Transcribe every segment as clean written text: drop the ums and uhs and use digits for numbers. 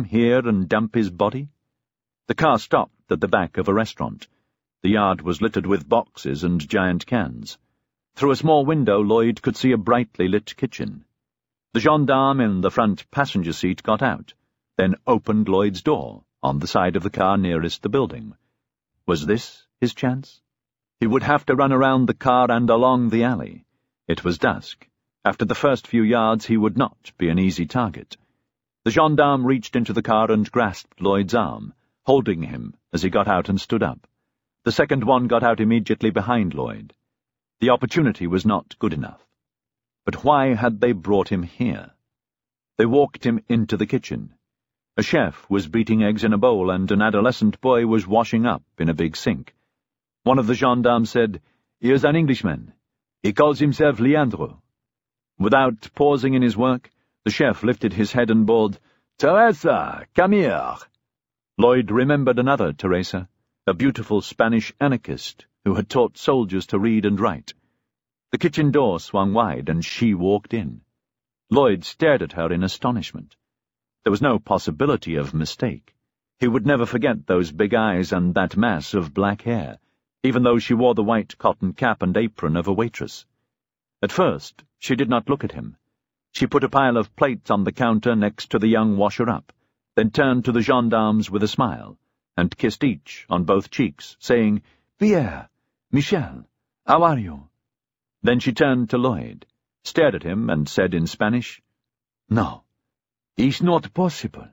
him here and dump his body? The car stopped at the back of a restaurant. The yard was littered with boxes and giant cans. Through a small window, Lloyd could see a brightly lit kitchen. The gendarme in the front passenger seat got out, then opened Lloyd's door, on the side of the car nearest the building. Was this his chance? He would have to run around the car and along the alley. It was dusk. After the first few yards, he would not be an easy target. The gendarme reached into the car and grasped Lloyd's arm, holding him as he got out and stood up. The second one got out immediately behind Lloyd. The opportunity was not good enough. But why had they brought him here? They walked him into the kitchen. A chef was beating eggs in a bowl, and an adolescent boy was washing up in a big sink. One of the gendarmes said, "Here's an Englishman. He calls himself Leandro." Without pausing in his work, the chef lifted his head and bawled, "Teresa, come here." Lloyd remembered another Teresa, a beautiful Spanish anarchist who had taught soldiers to read and write. The kitchen door swung wide, and she walked in. Lloyd stared at her in astonishment. There was no possibility of mistake. He would never forget those big eyes and that mass of black hair, even though she wore the white cotton cap and apron of a waitress. At first, she did not look at him. She put a pile of plates on the counter next to the young washer-up, then turned to the gendarmes with a smile, and kissed each on both cheeks, saying, "Pierre, Michel, how are you?" Then she turned to Lloyd, stared at him, and said in Spanish, "No, it's not possible.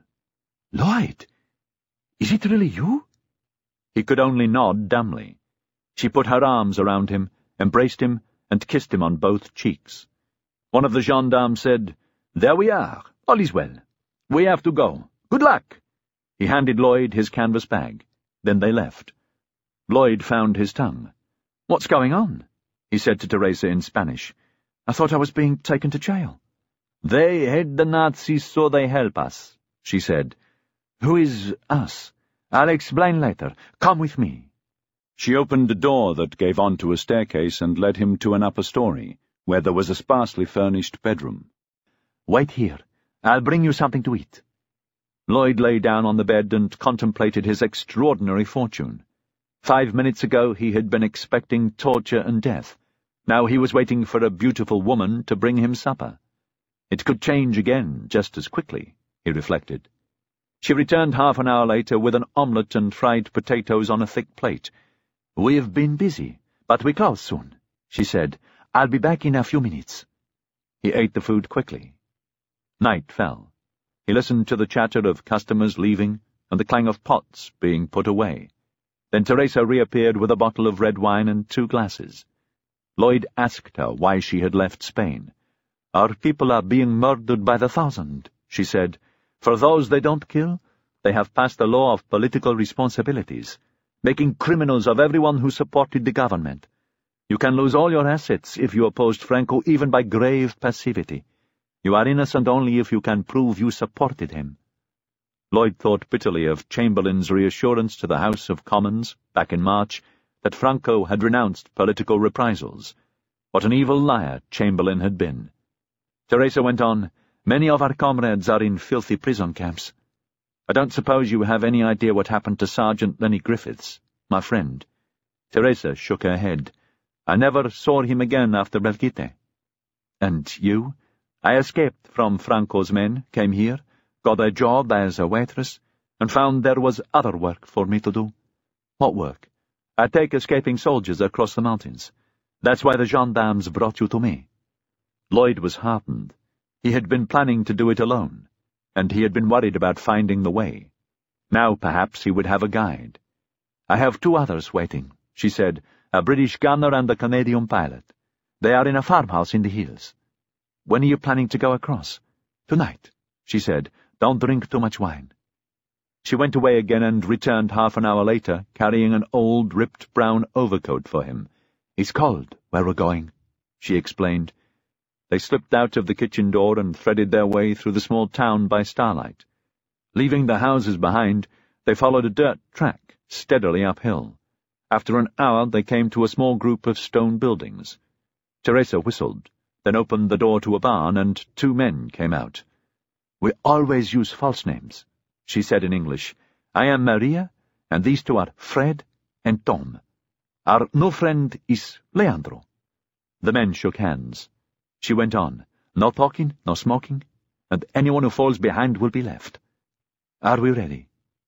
Lloyd, is it really you?" He could only nod dumbly. She put her arms around him, embraced him, and kissed him on both cheeks. One of the gendarmes said, "There we are. All is well. We have to go. Good luck." He handed Lloyd his canvas bag. Then they left. Lloyd found his tongue. "What's going on?" he said to Teresa in Spanish. "I thought I was being taken to jail." "They hate the Nazis, so they help us," she said. "Who is us? I'll explain later. Come with me." She opened a door that gave onto a staircase and led him to an upper story, where there was a sparsely furnished bedroom. "Wait here. I'll bring you something to eat." Lloyd lay down on the bed and contemplated his extraordinary fortune. 5 minutes ago he had been expecting torture and death. Now he was waiting for a beautiful woman to bring him supper. It could change again just as quickly, he reflected. She returned half an hour later with an omelette and fried potatoes on a thick plate. "We've been busy, but we close soon," she said. "I'll be back in a few minutes." He ate the food quickly. Night fell. He listened to the chatter of customers leaving and the clang of pots being put away. Then Teresa reappeared with a bottle of red wine and 2 glasses. Lloyd asked her why she had left Spain. "Our people are being murdered by the thousand," she said. "For those they don't kill, they have passed a law of political responsibilities, making criminals of everyone who supported the government. You can lose all your assets if you opposed Franco, even by grave passivity. You are innocent only if you can prove you supported him." Lloyd thought bitterly of Chamberlain's reassurance to the House of Commons, back in March, that Franco had renounced political reprisals. What an evil liar Chamberlain had been. Teresa went on, "Many of our comrades are in filthy prison camps. I don't suppose you have any idea what happened to Sergeant Lenny Griffiths, my friend." Teresa shook her head. "I never saw him again after Belchite." "And you?" "I escaped from Franco's men, came here, got a job as a waitress, and found there was other work for me to do." "What work?" "I take escaping soldiers across the mountains. That's why the gendarmes brought you to me." Lloyd was heartened. He had been planning to do it alone, and he had been worried about finding the way. Now perhaps he would have a guide. "I have 2 others waiting," she said, "a British gunner and a Canadian pilot. They are in a farmhouse in the hills." "When are you planning to go across?" "Tonight," she said. "Don't drink too much wine." She went away again and returned half an hour later, carrying an old, ripped brown overcoat for him. "It's cold where we're going," she explained. They slipped out of the kitchen door and threaded their way through the small town by starlight. Leaving the houses behind, they followed a dirt track steadily uphill. After an hour they came to a small group of stone buildings. Teresa whistled, then opened the door to a barn, and 2 men came out. "We always use false names," she said in English. "I am Maria, and these two are Fred and Tom. Our new friend is Leandro." The men shook hands. She went on. "No talking, no smoking, and anyone who falls behind will be left. Are we ready?"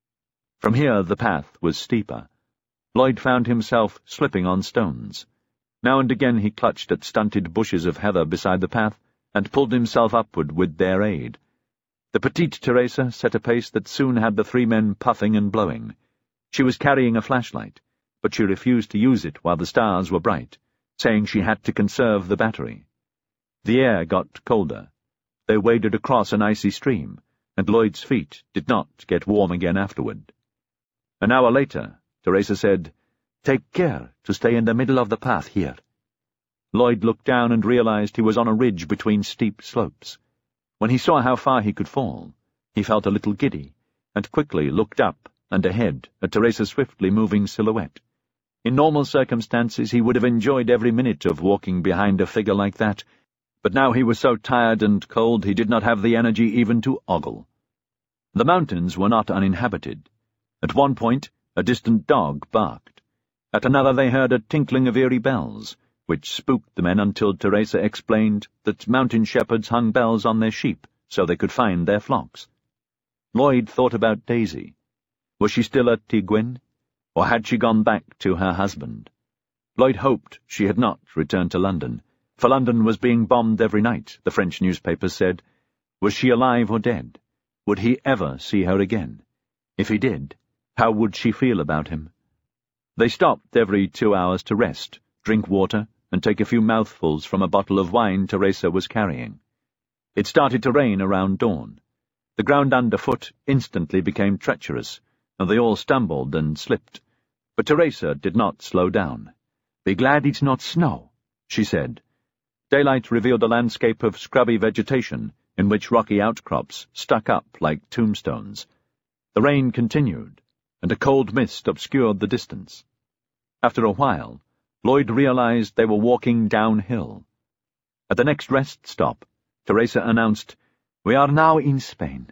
From here the path was steeper. Lloyd found himself slipping on stones. Now and again he clutched at stunted bushes of heather beside the path and pulled himself upward with their aid. The petite Teresa set a pace that soon had the three men puffing and blowing. She was carrying a flashlight, but she refused to use it while the stars were bright, saying she had to conserve the battery. The air got colder. They waded across an icy stream, and Lloyd's feet did not get warm again afterward. An hour later, Teresa said, "Take care to stay in the middle of the path here." Lloyd looked down and realized he was on a ridge between steep slopes. When he saw how far he could fall, he felt a little giddy, and quickly looked up and ahead at Teresa's swiftly moving silhouette. In normal circumstances he would have enjoyed every minute of walking behind a figure like that, but now he was so tired and cold he did not have the energy even to ogle. The mountains were not uninhabited. At one point, a distant dog barked. At another they heard a tinkling of eerie bells, which spooked the men until Teresa explained that mountain shepherds hung bells on their sheep so they could find their flocks. Lloyd thought about Daisy. Was she still at Tiguen, or had she gone back to her husband? Lloyd hoped she had not returned to London, for London was being bombed every night, the French newspapers said. Was she alive or dead? Would he ever see her again? If he did, how would she feel about him? They stopped every 2 hours to rest, drink water, and take a few mouthfuls from a bottle of wine Teresa was carrying. It started to rain around dawn. The ground underfoot instantly became treacherous, and they all stumbled and slipped. But Teresa did not slow down. "Be glad it's not snow," she said. Daylight revealed a landscape of scrubby vegetation in which rocky outcrops stuck up like tombstones. The rain continued, and a cold mist obscured the distance. After a while, Lloyd realized they were walking downhill. At the next rest stop, Teresa announced, "We are now in Spain."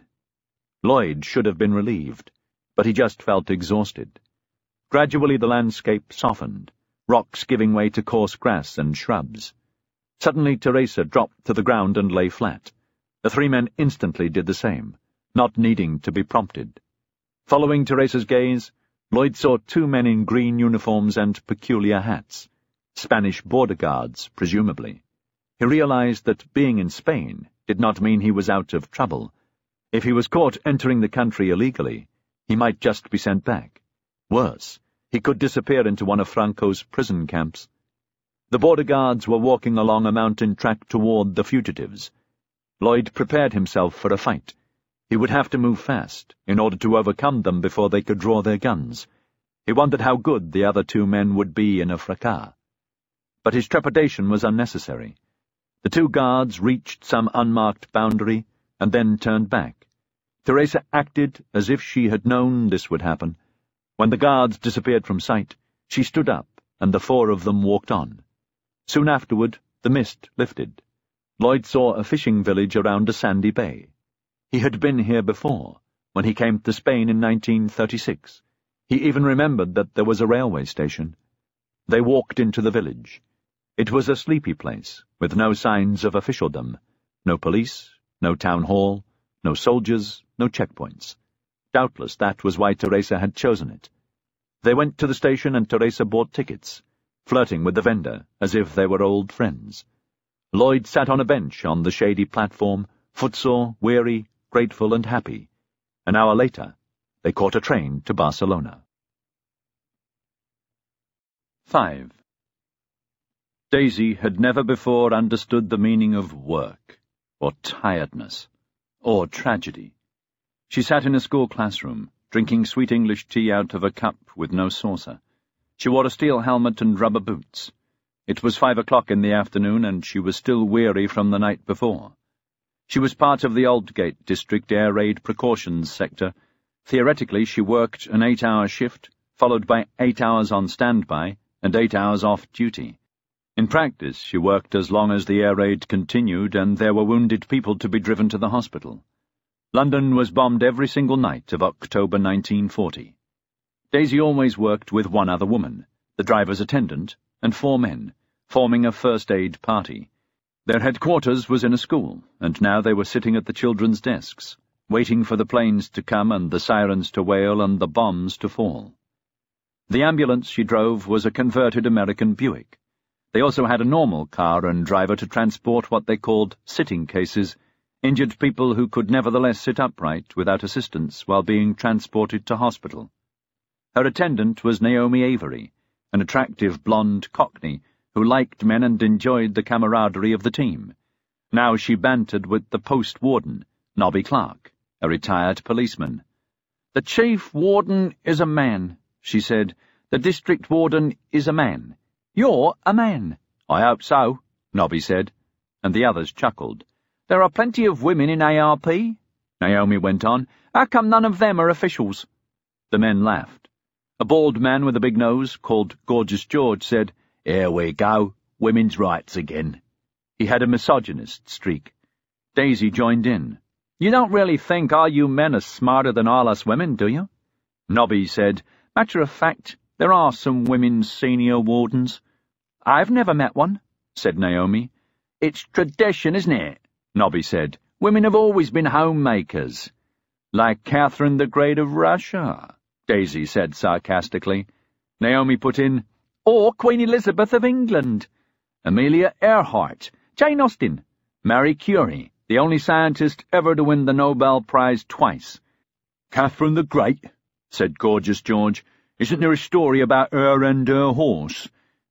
Lloyd should have been relieved, but he just felt exhausted. Gradually the landscape softened, rocks giving way to coarse grass and shrubs. Suddenly Teresa dropped to the ground and lay flat. The three men instantly did the same, not needing to be prompted. Following Teresa's gaze, Lloyd saw two men in green uniforms and peculiar hats. Spanish border guards, presumably. He realized that being in Spain did not mean he was out of trouble. If he was caught entering the country illegally, he might just be sent back. Worse, he could disappear into one of Franco's prison camps. The border guards were walking along a mountain track toward the fugitives. Lloyd prepared himself for a fight. He would have to move fast in order to overcome them before they could draw their guns. He wondered how good the other two men would be in a fracas. But his trepidation was unnecessary. The two guards reached some unmarked boundary and then turned back. Teresa acted as if she had known this would happen. When the guards disappeared from sight, she stood up and the four of them walked on. Soon afterward, the mist lifted. Lloyd saw a fishing village around a sandy bay. He had been here before, when he came to Spain in 1936. He even remembered that there was a railway station. They walked into the village. It was a sleepy place, with no signs of officialdom. No police, no town hall, no soldiers, no checkpoints. Doubtless that was why Teresa had chosen it. They went to the station and Teresa bought tickets, flirting with the vendor as if they were old friends. Lloyd sat on a bench on the shady platform, footsore, weary, grateful and happy. An hour later, they caught a train to Barcelona. 5. Daisy had never before understood the meaning of work, or tiredness, or tragedy. She sat in a school classroom, drinking sweet English tea out of a cup with no saucer. She wore a steel helmet and rubber boots. It was 5 o'clock in the afternoon, and she was still weary from the night before. She was part of the Aldgate District Air Raid Precautions Sector. Theoretically, she worked an 8-hour shift, followed by 8 hours on standby and 8 hours off duty. In practice, she worked as long as the air raid continued and there were wounded people to be driven to the hospital. London was bombed every single night of October 1940. Daisy always worked with one other woman, the driver's attendant, and 4 men, forming a first-aid party. Their headquarters was in a school, and now they were sitting at the children's desks, waiting for the planes to come and the sirens to wail and the bombs to fall. The ambulance she drove was a converted American Buick. They also had a normal car and driver to transport what they called sitting cases, injured people who could nevertheless sit upright without assistance while being transported to hospital. Her attendant was Naomi Avery, an attractive blonde Cockney who liked men and enjoyed the camaraderie of the team. Now she bantered with the post warden, Nobby Clark, a retired policeman. "The chief warden is a man," she said. "The district warden is a man. You're a man." "I hope so," Nobby said, and the others chuckled. "There are plenty of women in ARP," Naomi went on. "How come none of them are officials?" The men laughed. A bald man with a big nose, called Gorgeous George, said, "Here we go, women's rights again." He had a misogynist streak. Daisy joined in. "You don't really think all you men are smarter than all us women, do you?" Nobby said, "Matter of fact, there are some women senior wardens." "I've never met one," said Naomi. "It's tradition, isn't it?" Nobby said. "Women have always been homemakers." "Like Catherine the Great of Russia," Daisy said sarcastically. Naomi put in, "Or Queen Elizabeth of England, Amelia Earhart, Jane Austen, Marie Curie, the only scientist ever to win the Nobel Prize twice." "Catherine the Great," said Gorgeous George. "Isn't there a story about her and her horse?"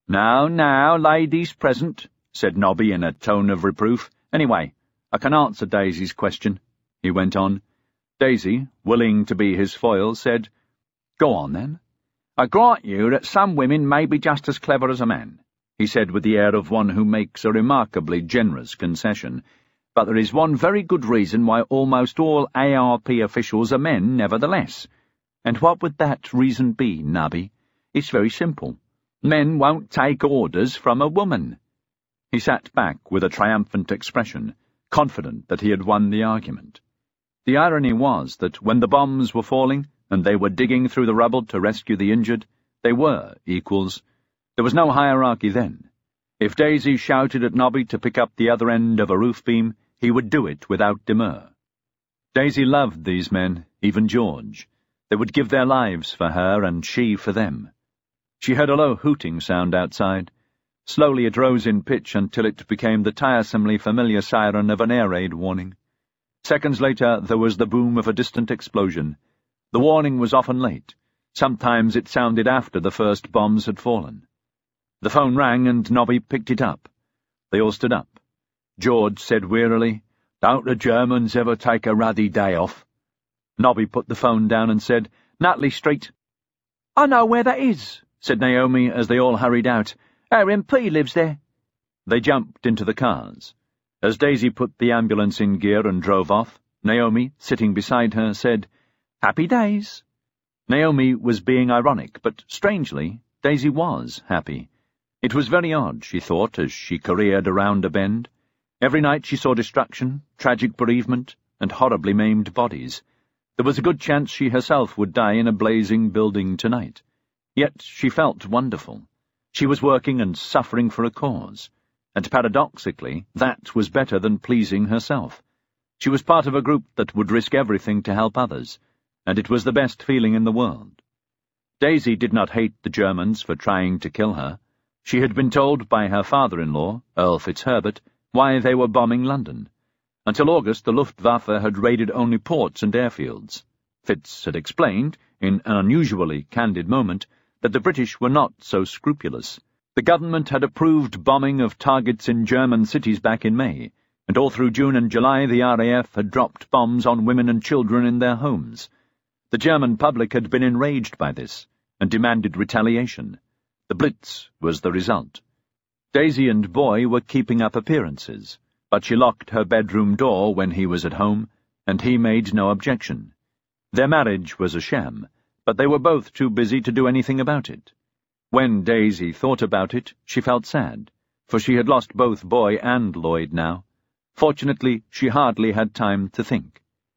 Now, ladies present," said Nobby in a tone of reproof. "Anyway, I can answer Daisy's question," he went on. Daisy, willing to be his foil, said, "Go on, then." "I grant you that some women may be just as clever as a man," he said with the air of one who makes a remarkably generous concession, "but there is one very good reason why almost all ARP officials are men nevertheless. And what would that reason be, Nobby? It's very simple. Men won't take orders from a woman." He sat back with a triumphant expression, confident that he had won the argument. The irony was that when the bombs were falling, and they were digging through the rubble to rescue the injured, they were equals. There was no hierarchy then. If Daisy shouted at Nobby to pick up the other end of a roof beam, he would do it without demur. Daisy loved these men, even George. They would give their lives for her, and she for them. She heard a low hooting sound outside. Slowly it rose in pitch until it became the tiresomely familiar siren of an air raid warning. Seconds later there was the boom of a distant explosion. The warning was often late. Sometimes it sounded after the first bombs had fallen. The phone rang and Nobby picked it up. They all stood up. George said wearily, "Don't the Germans ever take a ruddy day off?" Nobby put the phone down and said, "Nutley Street." "I know where that is," said Naomi as they all hurried out. "Our MP lives there." They jumped into the cars. As Daisy put the ambulance in gear and drove off, Naomi, sitting beside her, said, "Happy days." Naomi was being ironic, but strangely, Daisy was happy. It was very odd, she thought, as she careered around a bend. Every night she saw destruction, tragic bereavement, and horribly maimed bodies. There was a good chance she herself would die in a blazing building tonight. Yet she felt wonderful. She was working and suffering for a cause, and paradoxically, that was better than pleasing herself. She was part of a group that would risk everything to help others, and it was the best feeling in the world. Daisy did not hate the Germans for trying to kill her. She had been told by her father-in-law, Earl Fitzherbert, why they were bombing London. Until August, the Luftwaffe had raided only ports and airfields. Fitz had explained, in an unusually candid moment, that the British were not so scrupulous. The government had approved bombing of targets in German cities back in May, and all through June and July the RAF had dropped bombs on women and children in their homes. The German public had been enraged by this, and demanded retaliation. The Blitz was the result. Daisy and Boy were keeping up appearances, but she locked her bedroom door when he was at home, and he made no objection. Their marriage was a sham, but they were both too busy to do anything about it. When Daisy thought about it, she felt sad, for she had lost both Boy and Lloyd now. Fortunately, she hardly had time to think.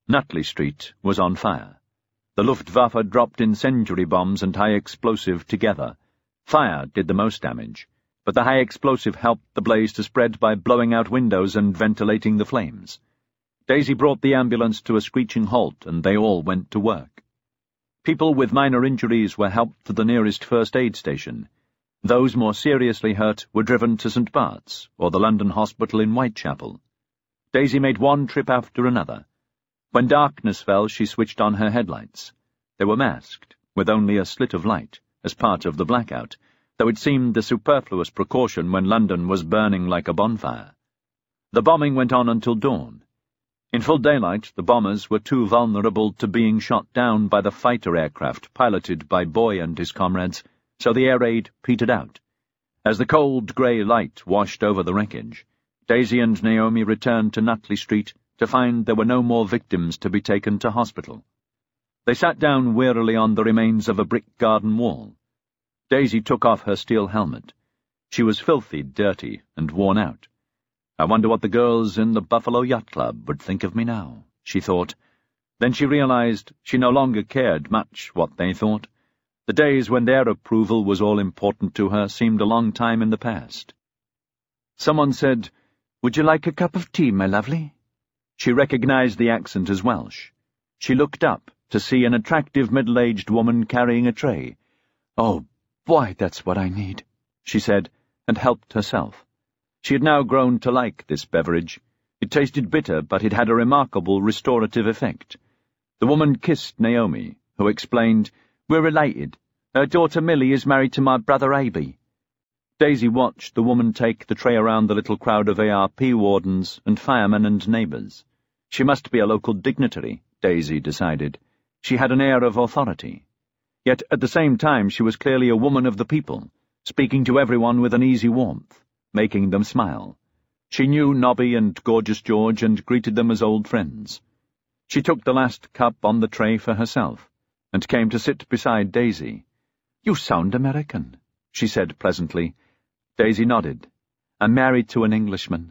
Nutley Street was on fire. The Luftwaffe dropped incendiary bombs and high explosive together. Fire did the most damage, but the high explosive helped the blaze to spread by blowing out windows and ventilating the flames. Daisy brought the ambulance to a screeching halt, and they all went to work. People with minor injuries were helped to the nearest first aid station. Those more seriously hurt were driven to St. Bart's or the London Hospital in Whitechapel. Daisy made one trip after another. When darkness fell, she switched on her headlights. They were masked, with only a slit of light, as part of the blackout, though it seemed a superfluous precaution when London was burning like a bonfire. The bombing went on until dawn. In full daylight, the bombers were too vulnerable to being shot down by the fighter aircraft piloted by Boy and his comrades, so the air raid petered out. As the cold grey light washed over the wreckage, Daisy and Naomi returned to Nutley Street to find there were no more victims to be taken to hospital. They sat down wearily on the remains of a brick garden wall. Daisy took off her steel helmet. She was filthy, dirty, and worn out. I wonder what the girls in the Buffalo Yacht Club would think of me now, she thought. Then she realized she no longer cared much what they thought. The days when their approval was all important to her seemed a long time in the past. Someone said, "Would you like a cup of tea, my lovely?" She recognized the accent as Welsh. She looked up to see an attractive middle-aged woman carrying a tray. "Oh, boy, that's what I need," she said, and helped herself. She had now grown to like this beverage. It tasted bitter, but it had a remarkable restorative effect. The woman kissed Naomi, who explained, "We're related. Her daughter Millie is married to my brother Aby." Daisy watched the woman take the tray around the little crowd of ARP wardens and firemen and neighbours. She must be a local dignitary, Daisy decided. She had an air of authority. Yet at the same time she was clearly a woman of the people, speaking to everyone with an easy warmth, making them smile. She knew Nobby and Gorgeous George and greeted them as old friends. She took the last cup on the tray for herself, and came to sit beside Daisy. "You sound American," she said pleasantly. Daisy nodded. "I'm married to an Englishman.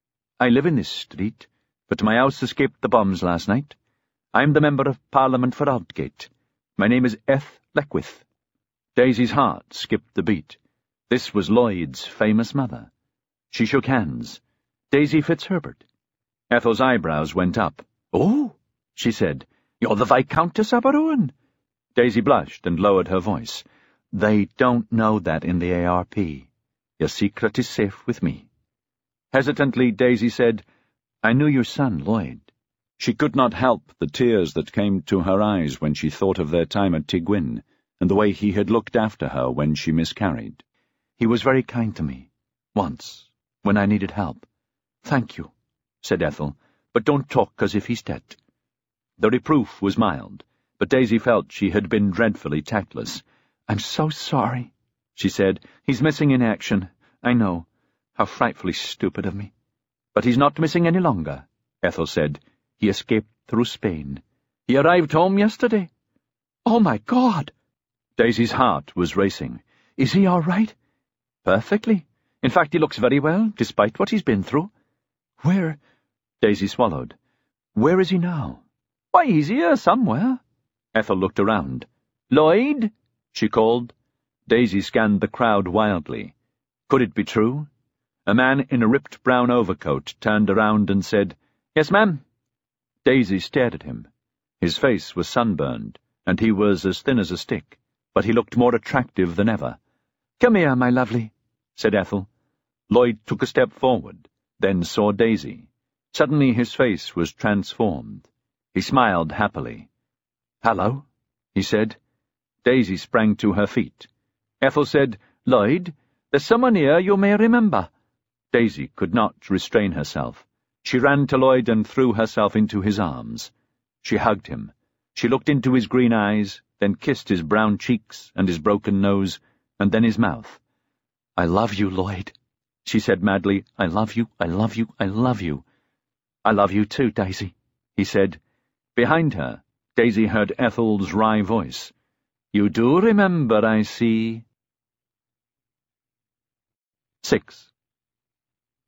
I live in this street, but my house escaped the bombs last night. I'm the Member of Parliament for Aldgate. My name is Eth Leckwith." Daisy's heart skipped a beat. This was Lloyd's famous mother. She shook hands. "Daisy Fitzherbert." Ethel's eyebrows went up. "Oh," she said, "you're the Viscountess Aberowen." Daisy blushed and lowered her voice. "They don't know that in the ARP. Your secret is safe with me." Hesitantly, Daisy said, "I knew your son, Lloyd." She could not help the tears that came to her eyes when she thought of their time at Tigwin, and the way he had looked after her when she miscarried. "He was very kind to me, once, when I needed help." "Thank you," said Ethel, "but don't talk as if he's dead." The reproof was mild, but Daisy felt she had been dreadfully tactless. "I'm so sorry," she said. "He's missing in action, I know. How frightfully stupid of me." "But he's not missing any longer," Ethel said. "He escaped through Spain. He arrived home yesterday." "Oh, my God!" Daisy's heart was racing. "Is he all right?" "Perfectly. In fact, he looks very well, despite what he's been through." "Where—" Daisy swallowed. "Where is he now?" "Why, he's here somewhere." Ethel looked around. "Lloyd?" she called. Daisy scanned the crowd wildly. Could it be true? A man in a ripped brown overcoat turned around and said, "Yes, ma'am." Daisy stared at him. His face was sunburned, and he was as thin as a stick, but he looked more attractive than ever. "Come here, my lovely," said Ethel. Lloyd took a step forward, then saw Daisy. Suddenly his face was transformed. He smiled happily. "Hello," he said. Daisy sprang to her feet. Ethel said, "Lloyd, there's someone here you may remember." Daisy could not restrain herself. She ran to Lloyd and threw herself into his arms. She hugged him. She looked into his green eyes, then kissed his brown cheeks and his broken nose, and then his mouth. "I love you, Lloyd," she said madly. "I love you, I love you, I love you." "I love you too, Daisy," he said. Behind her, Daisy heard Ethel's wry voice. "You do remember, I see." 6.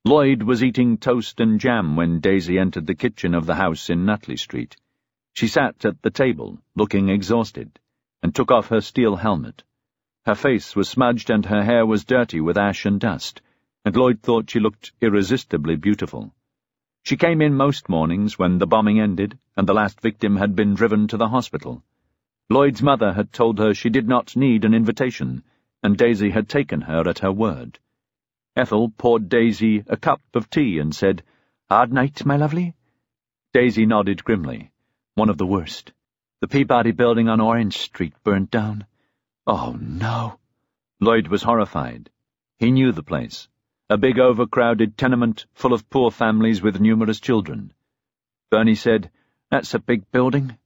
Lloyd was eating toast and jam when Daisy entered the kitchen of the house in Nutley Street. She sat at the table, looking exhausted, and took off her steel helmet. Her face was smudged and her hair was dirty with ash and dust, and Lloyd thought she looked irresistibly beautiful. She came in most mornings when the bombing ended and the last victim had been driven to the hospital. Lloyd's mother had told her she did not need an invitation, and Daisy had taken her at her word. Ethel poured Daisy a cup of tea and said, "Hard night, my lovely?" Daisy nodded grimly. "One of the worst. The Peabody building on Orange Street burned down." "Oh, no." Lloyd was horrified. He knew the place. A big overcrowded tenement full of poor families with numerous children. Bernie said, "That's a big building."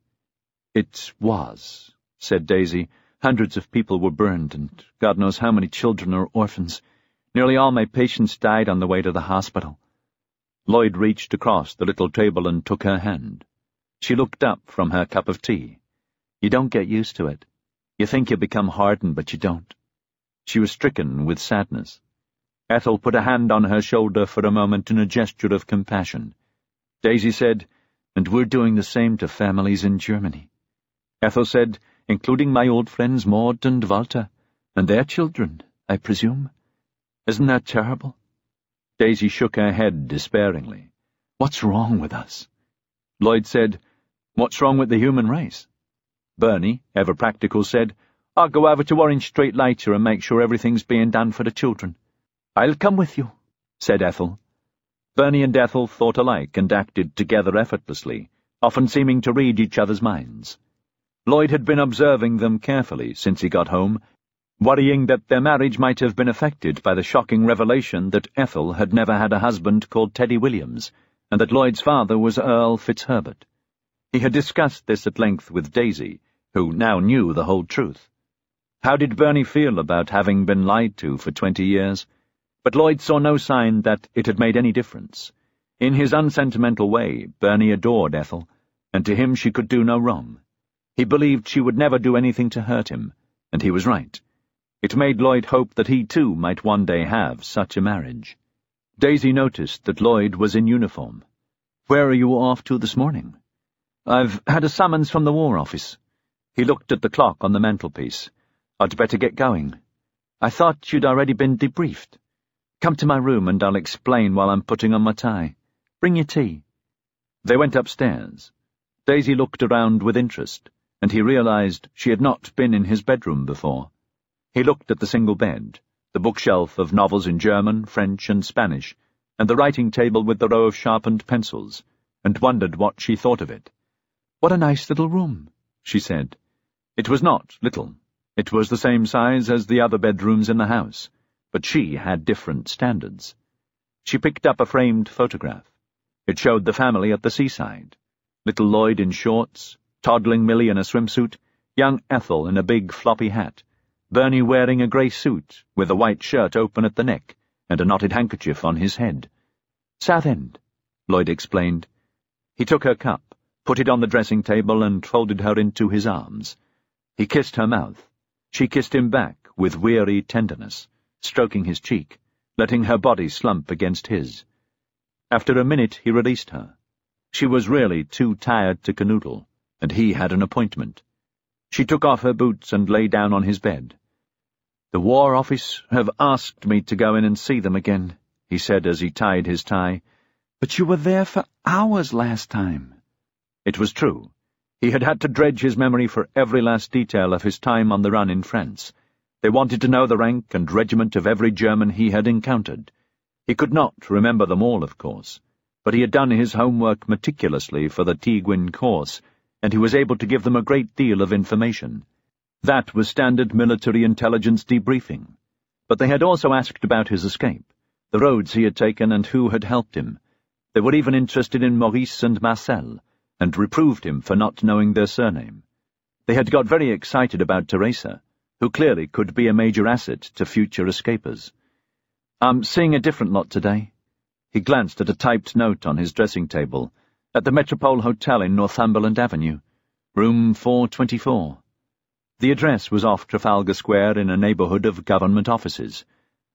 "It was," said Daisy. "Hundreds of people were burned, and God knows how many children are orphans. Nearly all my patients died on the way to the hospital." Lloyd reached across the little table and took her hand. She looked up from her cup of tea. "You don't get used to it. You think you become hardened, but you don't." She was stricken with sadness. Ethel put a hand on her shoulder for a moment in a gesture of compassion. Daisy said, "And we're doing the same to families in Germany." Ethel said, "Including my old friends Maud and Walter, and their children, I presume. Isn't that terrible?" Daisy shook her head despairingly. "What's wrong with us?" Lloyd said, "What's wrong with the human race?" Bernie, ever practical, said, "I'll go over to Orange Street later and make sure everything's being done for the children." "I'll come with you," said Ethel. Bernie and Ethel thought alike and acted together effortlessly, often seeming to read each other's minds. Lloyd had been observing them carefully since he got home, worrying that their marriage might have been affected by the shocking revelation that Ethel had never had a husband called Teddy Williams, and that Lloyd's father was Earl Fitzherbert. He had discussed this at length with Daisy, who now knew the whole truth. How did Bernie feel about having been lied to for 20 years? But Lloyd saw no sign that it had made any difference. In his unsentimental way, Bernie adored Ethel, and to him she could do no wrong. He believed she would never do anything to hurt him, and he was right. It made Lloyd hope that he, too, might one day have such a marriage. Daisy noticed that Lloyd was in uniform. "Where are you off to this morning?" "I've had a summons from the War Office." He looked at the clock on the mantelpiece. "I'd better get going." "I thought you'd already been debriefed." "Come to my room and I'll explain while I'm putting on my tie. Bring your tea." They went upstairs. Daisy looked around with interest, and he realized she had not been in his bedroom before. He looked at the single bed, the bookshelf of novels in German, French, and Spanish, and the writing table with the row of sharpened pencils, and wondered what she thought of it. "What a nice little room," she said. It was not little. It was the same size as the other bedrooms in the house, but she had different standards. She picked up a framed photograph. It showed the family at the seaside. Little Lloyd in shorts, toddling Millie in a swimsuit, young Ethel in a big floppy hat, Bernie wearing a grey suit with a white shirt open at the neck and a knotted handkerchief on his head. "Southend," Lloyd explained. He took her cup, put it on the dressing table, and folded her into his arms. He kissed her mouth. She kissed him back with weary tenderness, stroking his cheek, letting her body slump against his. After a minute he released her. She was really too tired to canoodle, and he had an appointment. She took off her boots and lay down on his bed. "The War Office have asked me to go in and see them again," he said as he tied his tie. "But you were there for hours last time." It was true. He had had to dredge his memory for every last detail of his time on the run in France. They wanted to know the rank and regiment of every German he had encountered. He could not remember them all, of course, but he had done his homework meticulously for the Teguin course, and he was able to give them a great deal of information. That was standard military intelligence debriefing. But they had also asked about his escape, the roads he had taken and who had helped him. They were even interested in Maurice and Marcel, and reproved him for not knowing their surname. They had got very excited about Teresa, who clearly could be a major asset to future escapers. "I'm seeing a different lot today." He glanced at a typed note on his dressing table, "at the Metropole Hotel in Northumberland Avenue, room 424. The address was off Trafalgar Square in a neighbourhood of government offices.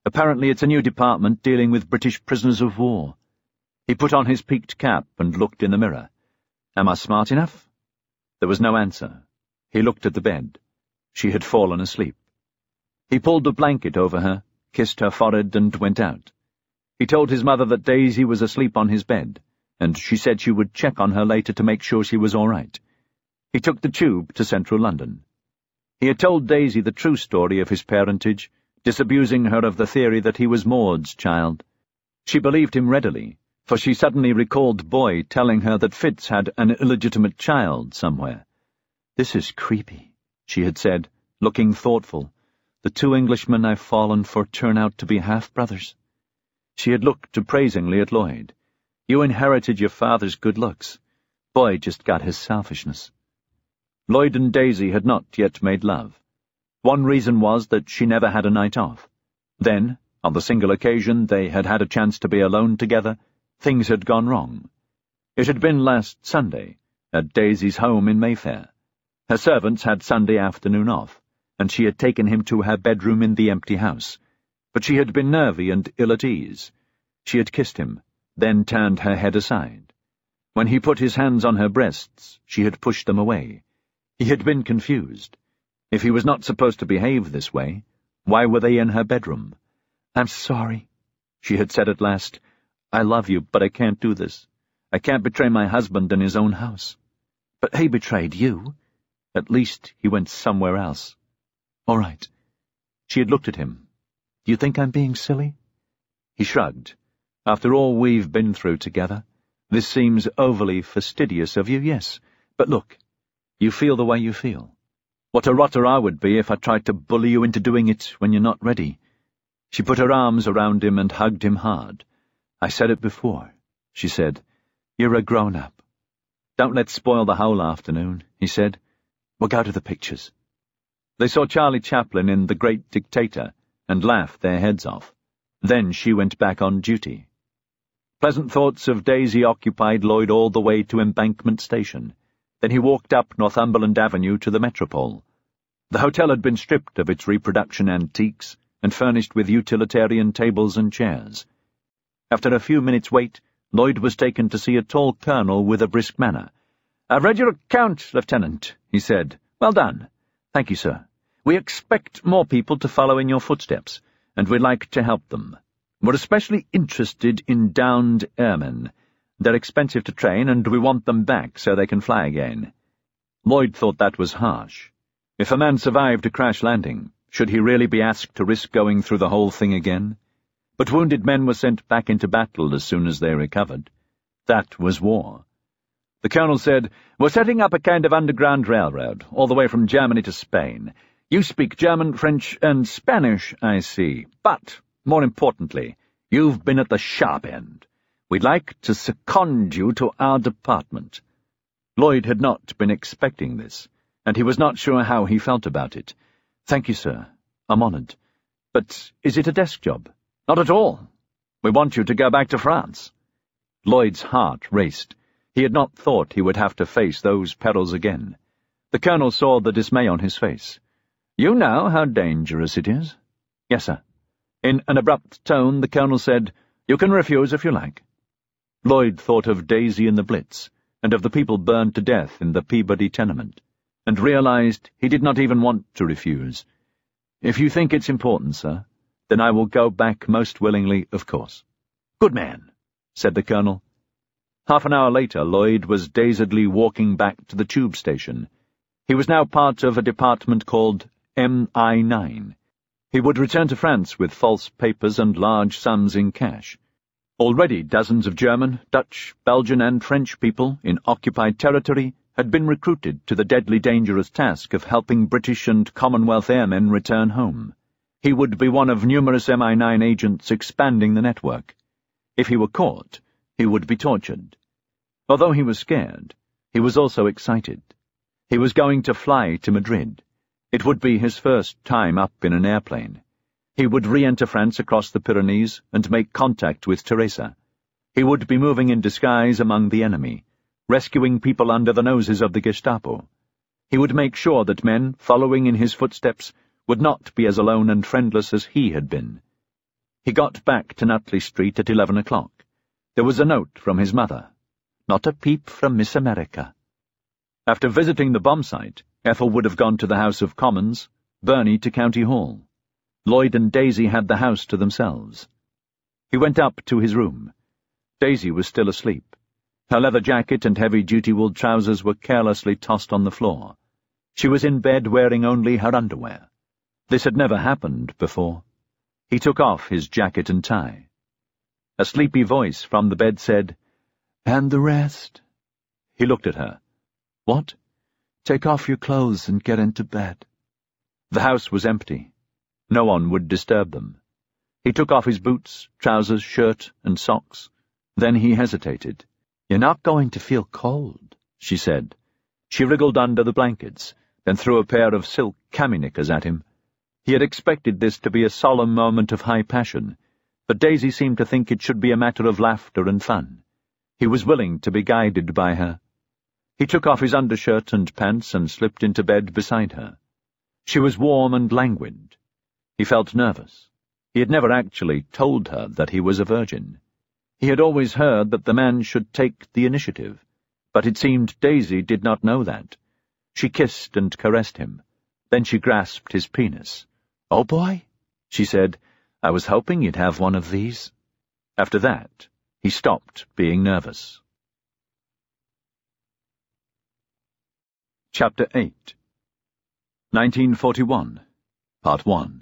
Apparently it's a new department dealing with British prisoners of war. He put on his peaked cap and looked in the mirror. Am I smart enough? There was no answer. He looked at the bed. She had fallen asleep. He pulled a blanket over her, kissed her forehead, and went out. He told his mother that Daisy was asleep on his bed, and she said she would check on her later to make sure she was all right. He took the tube to central London. He had told Daisy the true story of his parentage, disabusing her of the theory that he was Maud's child. She believed him readily, for she suddenly recalled Boyd telling her that Fitz had an illegitimate child somewhere. "This is creepy," she had said, looking thoughtful. "The two Englishmen I've fallen for turn out to be half-brothers." She had looked appraisingly at Lloyd. "You inherited your father's good looks. Boyd just got his selfishness." Lloyd and Daisy had not yet made love. One reason was that she never had a night off. Then, on the single occasion they had had a chance to be alone together, things had gone wrong. It had been last Sunday, at Daisy's home in Mayfair. Her servants had Sunday afternoon off, and she had taken him to her bedroom in the empty house. But she had been nervy and ill at ease. She had kissed him, then turned her head aside. When he put his hands on her breasts, she had pushed them away. He had been confused. If he was not supposed to behave this way, why were they in her bedroom? "I'm sorry," she had said at last. "I love you, but I can't do this. I can't betray my husband in his own house." "But he betrayed you. At least he went somewhere else." "All right." She had looked at him. "Do you think I'm being silly?" He shrugged. "After all we've been through together, this seems overly fastidious of you, yes. But look, you feel the way you feel. What a rotter I would be if I tried to bully you into doing it when you're not ready." She put her arms around him and hugged him hard. "I said it before," she said. "You're a grown-up." "Don't let's spoil the whole afternoon," he said. "We'll go to the pictures." They saw Charlie Chaplin in The Great Dictator and laughed their heads off. Then she went back on duty. Pleasant thoughts of Daisy occupied Lloyd all the way to Embankment Station. Then he walked up Northumberland Avenue to the Metropole. The hotel had been stripped of its reproduction antiques and furnished with utilitarian tables and chairs. After a few minutes' wait, Lloyd was taken to see a tall colonel with a brisk manner. "I've read your account, Lieutenant," he said. "Well done." "Thank you, sir. We expect more people to follow in your footsteps, and we'd like to help them. We're especially interested in downed airmen. They're expensive to train, and we want them back so they can fly again." Lloyd thought that was harsh. If a man survived a crash landing, should he really be asked to risk going through the whole thing again? But wounded men were sent back into battle as soon as they recovered. That was war. The colonel said, "We're setting up a kind of underground railroad, all the way from Germany to Spain. You speak German, French, and Spanish, I see. But, more importantly, you've been at the sharp end. We'd like to second you to our department." Lloyd had not been expecting this, and he was not sure how he felt about it. "Thank you, sir. I'm honored. But is it a desk job?" "Not at all. We want you to go back to France." Lloyd's heart raced. He had not thought he would have to face those perils again. The colonel saw the dismay on his face. "You know how dangerous it is?" "Yes, sir." In an abrupt tone, the colonel said, "You can refuse if you like." Lloyd thought of Daisy in the Blitz, and of the people burned to death in the Peabody tenement, and realized he did not even want to refuse. "If you think it's important, sir, then I will go back most willingly, of course." "Good man," said the colonel. Half an hour later, Lloyd was dazedly walking back to the tube station. He was now part of a department called MI9. He would return to France with false papers and large sums in cash. Already dozens of German, Dutch, Belgian, and French people in occupied territory had been recruited to the deadly dangerous task of helping British and Commonwealth airmen return home. He would be one of numerous MI9 agents expanding the network. If he were caught, he would be tortured. Although he was scared, he was also excited. He was going to fly to Madrid. It would be his first time up in an airplane. He would re-enter France across the Pyrenees and make contact with Teresa. He would be moving in disguise among the enemy, rescuing people under the noses of the Gestapo. He would make sure that men following in his footsteps would not be as alone and friendless as he had been. He got back to Nutley Street at 11 o'clock. There was a note from his mother. Not a peep from Miss America. After visiting the bomb site, Ethel would have gone to the House of Commons, Bernie to County Hall. Lloyd and Daisy had the house to themselves. He went up to his room. Daisy was still asleep. Her leather jacket and heavy-duty wool trousers were carelessly tossed on the floor. She was in bed wearing only her underwear. This had never happened before. He took off his jacket and tie. A sleepy voice from the bed said, "And the rest?" He looked at her. "What?" "Take off your clothes and get into bed." The house was empty. No one would disturb them. He took off his boots, trousers, shirt, and socks. Then he hesitated. "You're not going to feel cold," she said. She wriggled under the blankets, then threw a pair of silk cami-knickers at him. He had expected this to be a solemn moment of high passion, but Daisy seemed to think it should be a matter of laughter and fun. He was willing to be guided by her. He took off his undershirt and pants and slipped into bed beside her. She was warm and languid. He felt nervous. He had never actually told her that he was a virgin. He had always heard that the man should take the initiative, but it seemed Daisy did not know that. She kissed and caressed him. Then she grasped his penis. "Oh, boy," she said, "I was hoping you'd have one of these." After that, he stopped being nervous. Chapter 8 1941 Part 1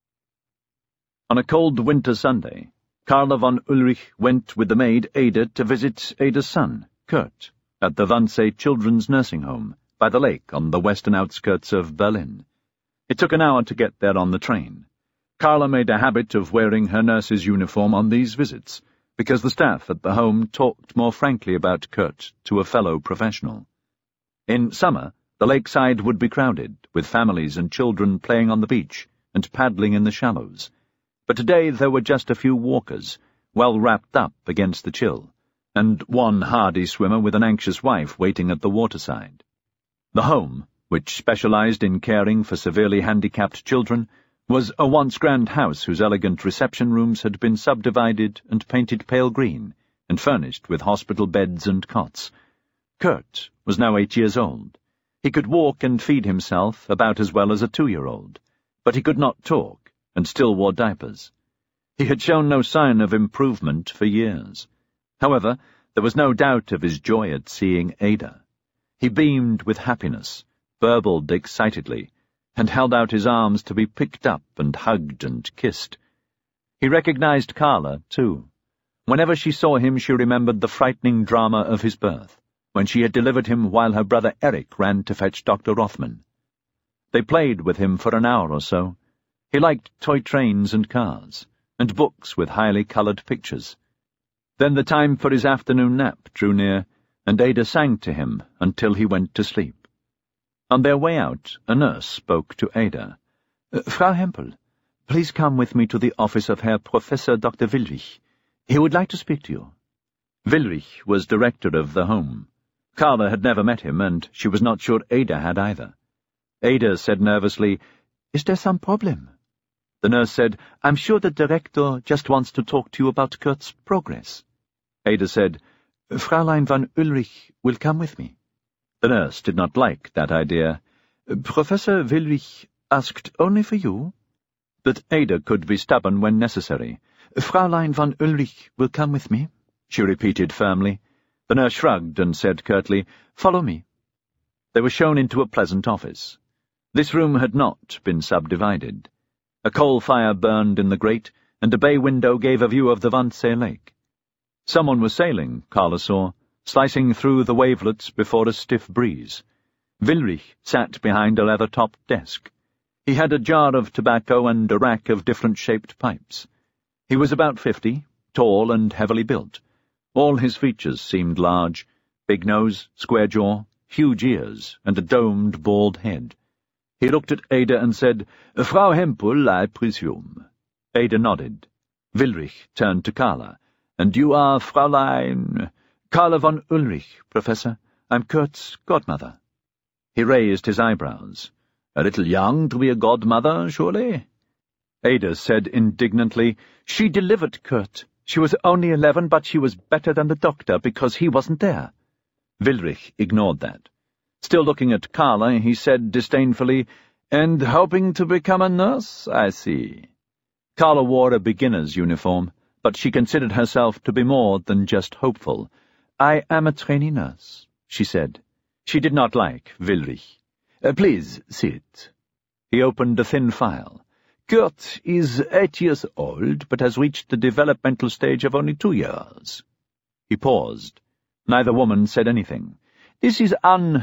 On a cold winter Sunday, Carla von Ulrich went with the maid Ada to visit Ada's son, Kurt, at the Wannsee Children's Nursing Home by the lake on the western outskirts of Berlin. It took an hour to get there on the train. Carla made a habit of wearing her nurse's uniform on these visits, because the staff at the home talked more frankly about Kurt to a fellow professional. In summer, the lakeside would be crowded, with families and children playing on the beach and paddling in the shallows. But today there were just a few walkers, well wrapped up against the chill, and one hardy swimmer with an anxious wife waiting at the waterside. The home, which specialized in caring for severely handicapped children, was a once grand house whose elegant reception rooms had been subdivided and painted pale green, and furnished with hospital beds and cots. Kurt was now 8 years old. He could walk and feed himself about as well as a 2-year-old, but he could not talk, and still wore diapers. He had shown no sign of improvement for years. However, there was no doubt of his joy at seeing Ada. He beamed with happiness, burbled excitedly, and held out his arms to be picked up and hugged and kissed. He recognized Carla, too. Whenever she saw him, she remembered the frightening drama of his birth, when she had delivered him while her brother Eric ran to fetch Dr. Rothman. They played with him for an hour or so. He liked toy trains and cars, and books with highly colored pictures. Then the time for his afternoon nap drew near, and Ada sang to him until he went to sleep. On their way out, a nurse spoke to Ada. "Frau Hempel, please come with me to the office of Herr Professor Dr. Willrich. He would like to speak to you." Willrich was director of the home. Carla had never met him, and she was not sure Ada had either. Ada said nervously, "Is there some problem?" The nurse said, "I'm sure the director just wants to talk to you about Kurt's progress." Ada said, "Fräulein von Ulrich will come with me." The nurse did not like that idea. "Professor Willrich asked only for you?" But Ada could be stubborn when necessary. "Fräulein von Ulrich will come with me," she repeated firmly. The nurse shrugged and said curtly, "Follow me." They were shown into a pleasant office. This room had not been subdivided. A coal fire burned in the grate, and a bay window gave a view of the Wannsee Lake. Someone was sailing, Carla saw, slicing through the wavelets before a stiff breeze. Willrich sat behind a leather-topped desk. He had a jar of tobacco and a rack of different-shaped pipes. He was about 50, tall and heavily built. All his features seemed large: big nose, square jaw, huge ears, and a domed, bald head. He looked at Ada and said, "Frau Hempel, I presume." Ada nodded. Willrich turned to Carla. "And you are Fräulein—" "Carla von Ulrich, Professor. I'm Kurt's godmother." He raised his eyebrows. "A little young to be a godmother, surely?" Ada said indignantly, "She delivered Kurt. She was only 11, but she was better than the doctor because he wasn't there." Wilrich ignored that. Still looking at Carla, he said disdainfully, "And hoping to become a nurse, I see." Carla wore a beginner's uniform, but she considered herself to be more than just hopeful. "I am a trainee nurse," she said. She did not like Wilrich. "Please sit." He opened a thin file. "Kurt is 8 years old, but has reached the developmental stage of only 2 years." He paused. Neither woman said anything. "This is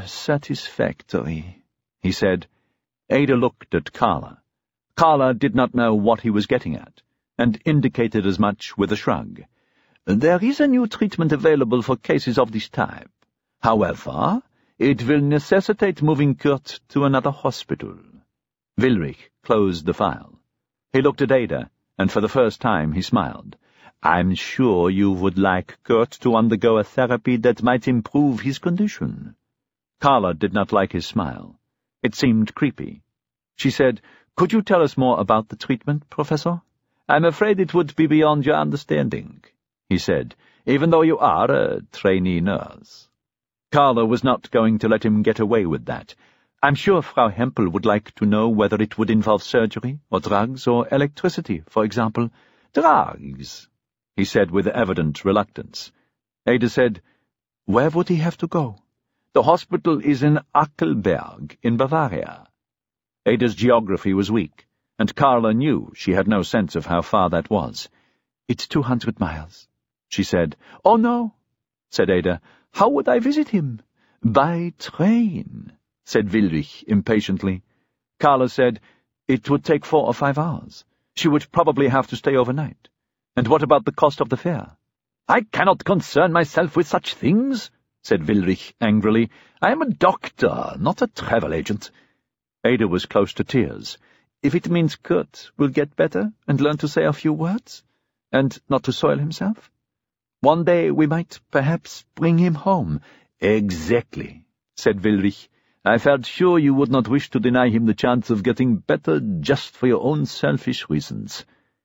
unsatisfactory," he said. Ada looked at Carla. Carla did not know what he was getting at, and indicated as much with a shrug. "There is a new treatment available for cases of this type. However, it will necessitate moving Kurt to another hospital." Wilrich closed the file. He looked at Ada, and for the first time he smiled. "I'm sure you would like Kurt to undergo a therapy that might improve his condition." Carla did not like his smile. It seemed creepy. She said, "Could you tell us more about the treatment, Professor?" "I'm afraid it would be beyond your understanding," he said, "even though you are a trainee nurse." Carla was not going to let him get away with that. "I'm sure Frau Hempel would like to know whether it would involve surgery, or drugs, or electricity, for example." "Drugs," he said with evident reluctance. Ada said, "Where would he have to go?" "The hospital is in Ackelberg, in Bavaria." Ada's geography was weak, and Carla knew she had no sense of how far that was. "It's 200 miles, she said. "Oh, no," said Ada. "How would I visit him?" "By train," said Wilrich impatiently. Carla said, "It would take 4 or 5 hours. She would probably have to stay overnight. And what about the cost of the fare?" "I cannot concern myself with such things," said Wilrich angrily. "I am a doctor, not a travel agent." Ada was close to tears. "If it means Kurt will get better and learn to say a few words, and not to soil himself, one day we might perhaps bring him home." "Exactly," said Wilrich. "I felt sure you would not wish to deny him the chance of getting better just for your own selfish reasons."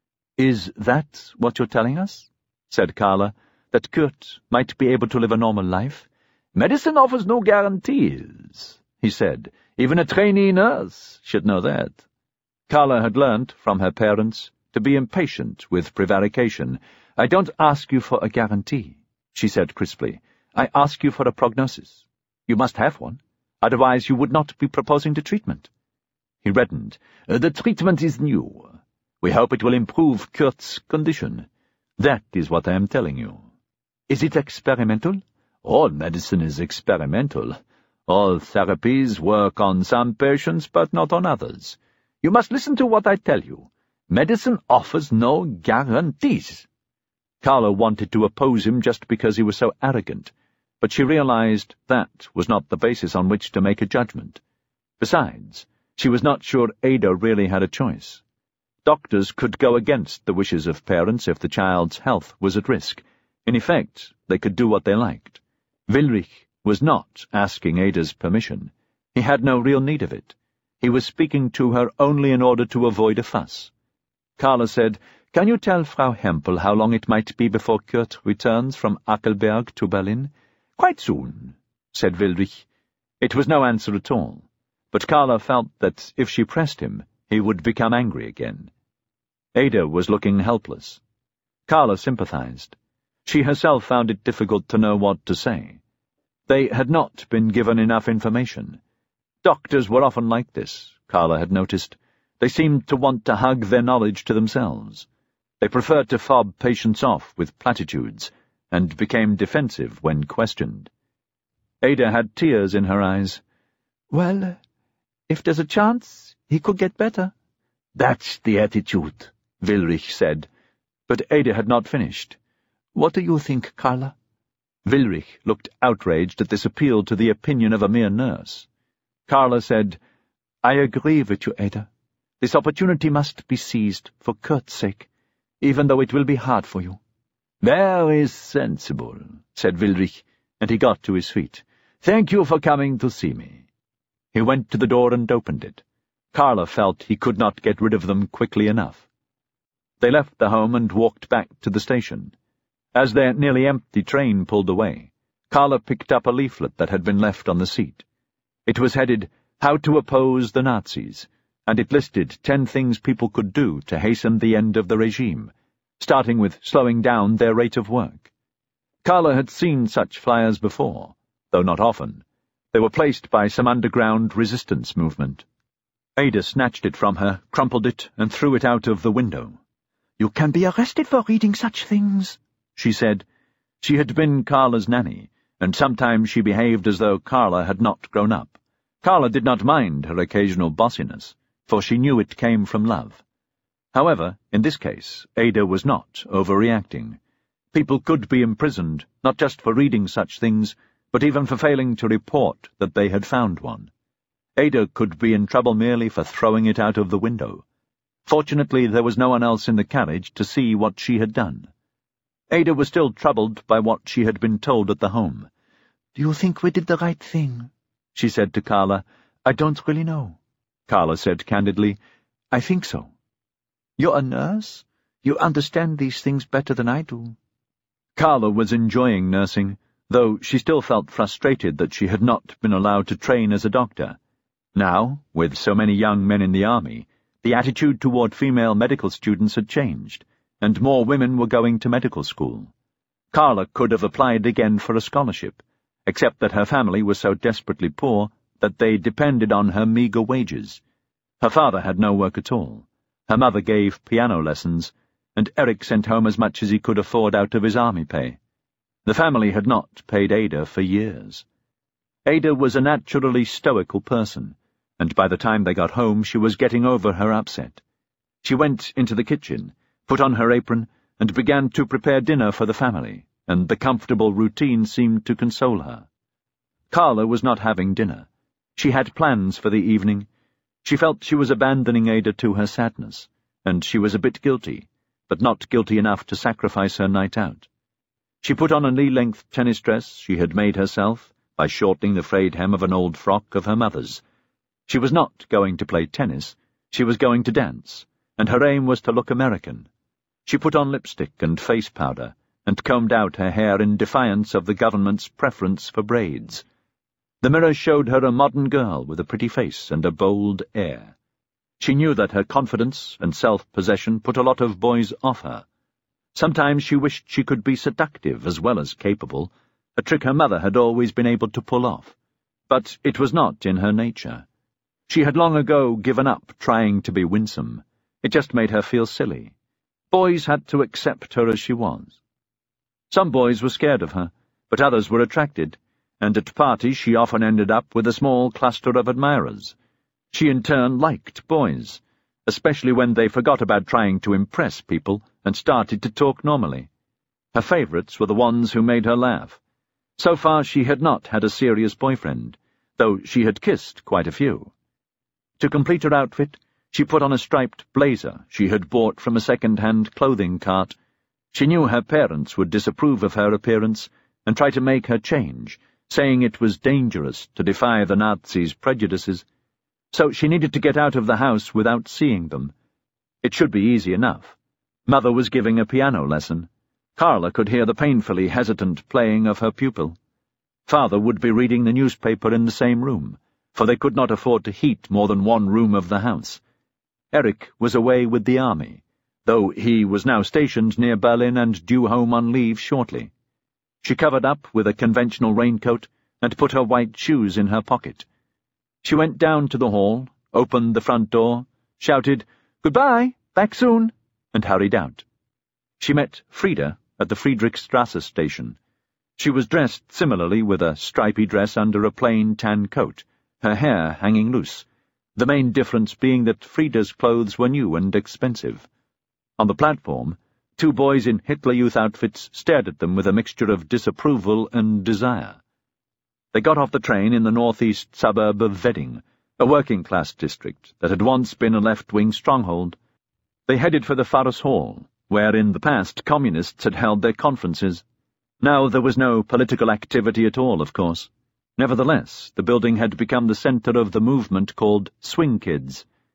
"Is that what you're telling us?" said Carla, "that Kurt might be able to live a normal life?" "Medicine offers no guarantees," he said. "Even a trainee nurse should know that." Carla had learnt from her parents to be impatient with prevarication. "I don't ask you for a guarantee," she said crisply. "I ask you for a prognosis. You must have one. Otherwise you would not be proposing the treatment." He reddened. "The treatment is new. We hope it will improve Kurt's condition. That is what I am telling you." "Is it experimental?" "All medicine is experimental. All therapies work on some patients, but not on others. You must listen to what I tell you. Medicine offers no guarantees." Carla wanted to oppose him just because he was so arrogant, but she realized that was not the basis on which to make a judgment. Besides, she was not sure Ada really had a choice. Doctors could go against the wishes of parents if the child's health was at risk. In effect, they could do what they liked. Wilrich was not asking Ada's permission. He had no real need of it. He was speaking to her only in order to avoid a fuss. Carla said, "Can you tell Frau Hempel how long it might be before Kurt returns from Ackelberg to Berlin?" "Quite soon," said Wilrich. It was no answer at all, but Carla felt that if she pressed him, he would become angry again. Ada was looking helpless. Carla sympathized. She herself found it difficult to know what to say. They had not been given enough information. Doctors were often like this, Carla had noticed. They seemed to want to hug their knowledge to themselves. They preferred to fob patients off with platitudes, and became defensive when questioned. Ada had tears in her eyes. "Well, if there's a chance, he could get better." "That's the attitude," Wilrich said. But Ada had not finished. "What do you think, Carla?" Wilrich looked outraged at this appeal to the opinion of a mere nurse. Carla said, "I agree with you, Ada. This opportunity must be seized for Kurt's sake, even though it will be hard for you." "Very sensible," said Wilrich, and he got to his feet. "Thank you for coming to see me." He went to the door and opened it. Carla felt he could not get rid of them quickly enough. They left the home and walked back to the station. As their nearly empty train pulled away, Carla picked up a leaflet that had been left on the seat. It was headed, "How to Oppose the Nazis," and it listed 10 things people could do to hasten the end of the regime, starting with slowing down their rate of work. Carla had seen such flyers before, though not often. They were placed by some underground resistance movement. Ada snatched it from her, crumpled it, and threw it out of the window. "You can be arrested for reading such things," she said. She had been Carla's nanny, and sometimes she behaved as though Carla had not grown up. Carla did not mind her occasional bossiness, for she knew it came from love. However, in this case, Ada was not overreacting. People could be imprisoned, not just for reading such things, but even for failing to report that they had found one. Ada could be in trouble merely for throwing it out of the window. Fortunately, there was no one else in the carriage to see what she had done. Ada was still troubled by what she had been told at the home. "Do you think we did the right thing?" she said to Carla. "I don't really know," Carla said candidly. "I think so." "You're a nurse? You understand these things better than I do." Carla was enjoying nursing, though she still felt frustrated that she had not been allowed to train as a doctor. Now, with so many young men in the army, the attitude toward female medical students had changed, and more women were going to medical school. Carla could have applied again for a scholarship, except that her family was so desperately poor that they depended on her meager wages. Her father had no work at all. Her mother gave piano lessons, and Eric sent home as much as he could afford out of his army pay. The family had not paid Ada for years. Ada was a naturally stoical person, and by the time they got home she was getting over her upset. She went into the kitchen, put on her apron, and began to prepare dinner for the family, and the comfortable routine seemed to console her. Carla was not having dinner. She had plans for the evening. She felt she was abandoning Ada to her sadness, and she was a bit guilty, but not guilty enough to sacrifice her night out. She put on a knee-length tennis dress she had made herself by shortening the frayed hem of an old frock of her mother's. She was not going to play tennis, she was going to dance, and her aim was to look American. She put on lipstick and face powder, and combed out her hair in defiance of the government's preference for braids. The mirror showed her a modern girl with a pretty face and a bold air. She knew that her confidence and self-possession put a lot of boys off her. Sometimes she wished she could be seductive as well as capable, a trick her mother had always been able to pull off. But it was not in her nature. She had long ago given up trying to be winsome. It just made her feel silly. Boys had to accept her as she was. Some boys were scared of her, but others were attracted, and at parties she often ended up with a small cluster of admirers. She in turn liked boys, especially when they forgot about trying to impress people and started to talk normally. Her favourites were the ones who made her laugh. So far she had not had a serious boyfriend, though she had kissed quite a few. To complete her outfit, she put on a striped blazer she had bought from a second-hand clothing cart. She knew her parents would disapprove of her appearance and try to make her change, saying it was dangerous to defy the Nazis' prejudices. So she needed to get out of the house without seeing them. It should be easy enough. Mother was giving a piano lesson. Carla could hear the painfully hesitant playing of her pupil. Father would be reading the newspaper in the same room, for they could not afford to heat more than one room of the house. Eric was away with the army, though he was now stationed near Berlin and due home on leave shortly. She covered up with a conventional raincoat and put her white shoes in her pocket. She went down to the hall, opened the front door, shouted, "Goodbye, back soon," and hurried out. She met Frida at the Friedrichstrasse station. She was dressed similarly, with a stripy dress under a plain tan coat, her hair hanging loose, the main difference being that Frida's clothes were new and expensive. On the platform, 2 boys in Hitler Youth outfits stared at them with a mixture of disapproval and desire. They got off the train in the northeast suburb of Wedding, a working-class district that had once been a left-wing stronghold. They headed for the Pfarrers Hall, where in the past communists had held their conferences. Now there was no political activity at all, of course. Nevertheless, the building had become the center of the movement called Swing Kids,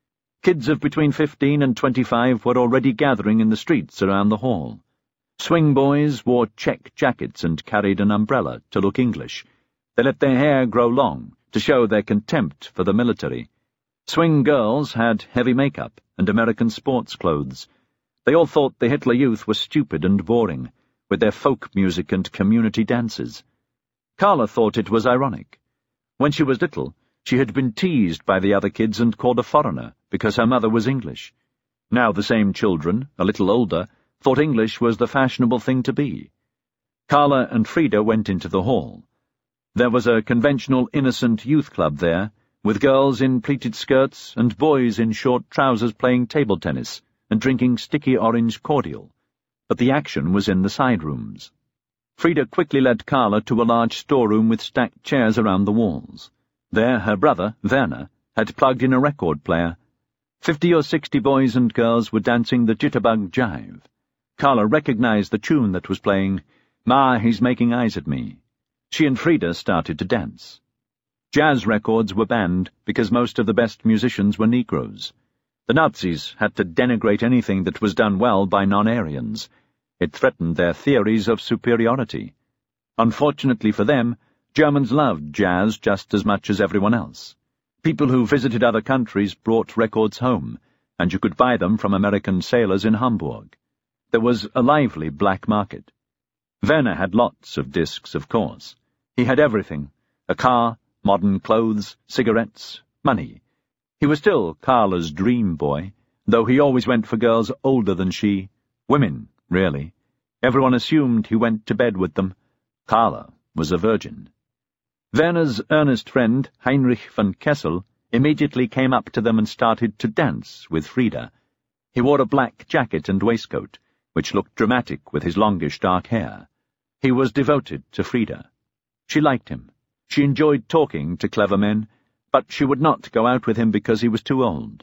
Kids of between 15 and 25 were already gathering in the streets around the hall. Swing boys wore check jackets and carried an umbrella to look English. They let their hair grow long to show their contempt for the military. Swing girls had heavy makeup and American sports clothes. They all thought the Hitler Youth was stupid and boring, with their folk music and community dances. Carla thought it was ironic. When she was little, she had been teased by the other kids and called a foreigner because her mother was English. Now the same children, a little older, thought English was the fashionable thing to be. Carla and Frida went into the hall. There was a conventional innocent youth club there, with girls in pleated skirts and boys in short trousers playing table tennis and drinking sticky orange cordial. But the action was in the side rooms. Frida quickly led Carla to a large storeroom with stacked chairs around the walls. There her brother, Werner, had plugged in a record player. 50 or 60 boys and girls were dancing the jitterbug jive. Carla recognized the tune that was playing, "Ma, He's Making Eyes at Me." She and Frida started to dance. Jazz records were banned because most of the best musicians were Negroes. The Nazis had to denigrate anything that was done well by non-Aryans. It threatened their theories of superiority. Unfortunately for them, Germans loved jazz just as much as everyone else. People who visited other countries brought records home, and you could buy them from American sailors in Hamburg. There was a lively black market. Werner had lots of discs, of course. He had everything: a car, modern clothes, cigarettes, money. He was still Carla's dream boy, though he always went for girls older than she. Women, really. Everyone assumed he went to bed with them. Carla was a virgin. Werner's earnest friend, Heinrich von Kessel, immediately came up to them and started to dance with Frida. He wore a black jacket and waistcoat, which looked dramatic with his longish dark hair. He was devoted to Frida. She liked him. She enjoyed talking to clever men, but she would not go out with him because he was too old,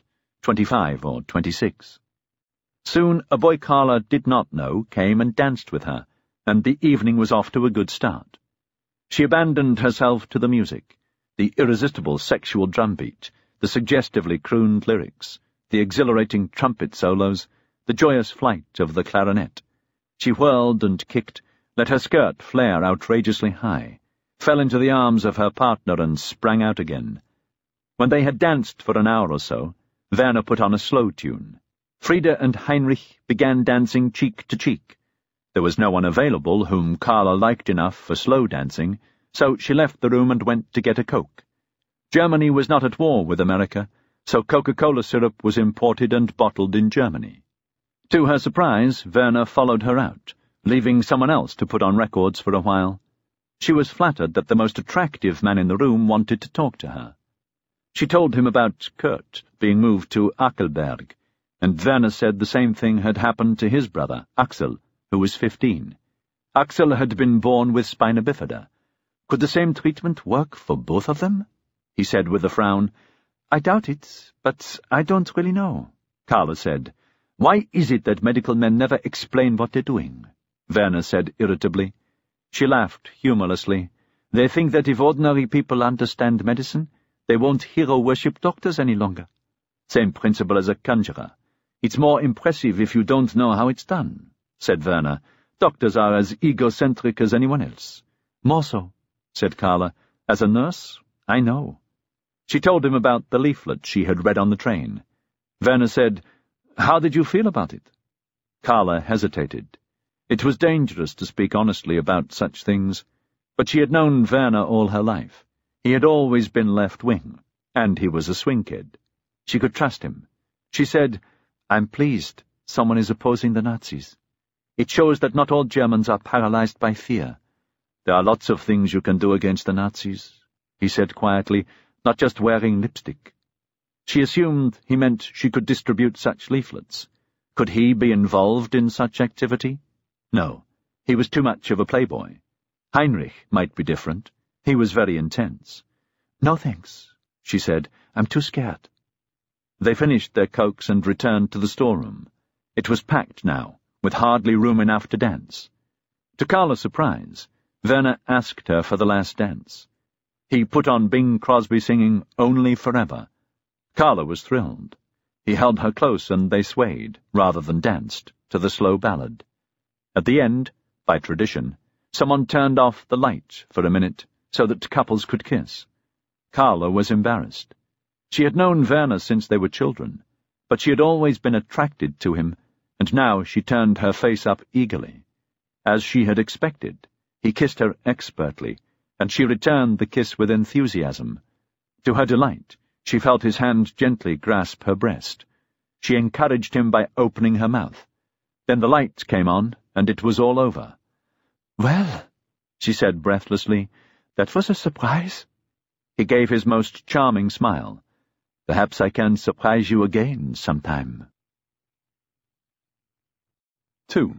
25 or 26. Soon a boy Carla did not know came and danced with her, and the evening was off to a good start. She abandoned herself to the music, the irresistible sexual drumbeat, the suggestively crooned lyrics, the exhilarating trumpet solos, the joyous flight of the clarinet. She whirled and kicked, let her skirt flare outrageously high, fell into the arms of her partner and sprang out again. When they had danced for an hour or so, Werner put on a slow tune. Frida and Heinrich began dancing cheek to cheek. There was no one available whom Carla liked enough for slow dancing, so she left the room and went to get a Coke. Germany was not at war with America, so Coca-Cola syrup was imported and bottled in Germany. To her surprise, Werner followed her out, leaving someone else to put on records for a while. She was flattered that the most attractive man in the room wanted to talk to her. She told him about Kurt being moved to Ackelberg, and Werner said the same thing had happened to his brother, Axel, who was 15. Axel had been born with spina bifida. Could the same treatment work for both of them? He said with a frown. I doubt it, but I don't really know. Carla said. Why is it that medical men never explain what they're doing? Werner said irritably. She laughed humorlessly. They think that if ordinary people understand medicine, they won't hero-worship doctors any longer. Same principle as a conjurer. It's more impressive if you don't know how it's done, said Werner. Doctors are as egocentric as anyone else. More so, said Carla. As a nurse, I know. She told him about the leaflet she had read on the train. Werner said, How did you feel about it? Carla hesitated. It was dangerous to speak honestly about such things, but she had known Werner all her life. He had always been left-wing, and he was a swing kid. She could trust him. She said, I'm pleased someone is opposing the Nazis. It shows that not all Germans are paralyzed by fear. There are lots of things you can do against the Nazis, he said quietly, not just wearing lipstick. She assumed he meant she could distribute such leaflets. Could he be involved in such activity? No, he was too much of a playboy. Heinrich might be different. He was very intense. No thanks, she said. I'm too scared. They finished their cokes and returned to the storeroom. It was packed now, with hardly room enough to dance. To Carla's surprise, Werner asked her for the last dance. He put on Bing Crosby singing Only Forever. Carla was thrilled. He held her close and they swayed, rather than danced, to the slow ballad. At the end, by tradition, someone turned off the light for a minute so that couples could kiss. Carla was embarrassed. She had known Werner since they were children, but she had always been attracted to him, and now she turned her face up eagerly. As she had expected, he kissed her expertly, and she returned the kiss with enthusiasm. To her delight, she felt his hand gently grasp her breast. She encouraged him by opening her mouth. Then the light came on, and it was all over. "Well," she said breathlessly, "that was a surprise." He gave his most charming smile. "Perhaps I can surprise you again sometime." 2.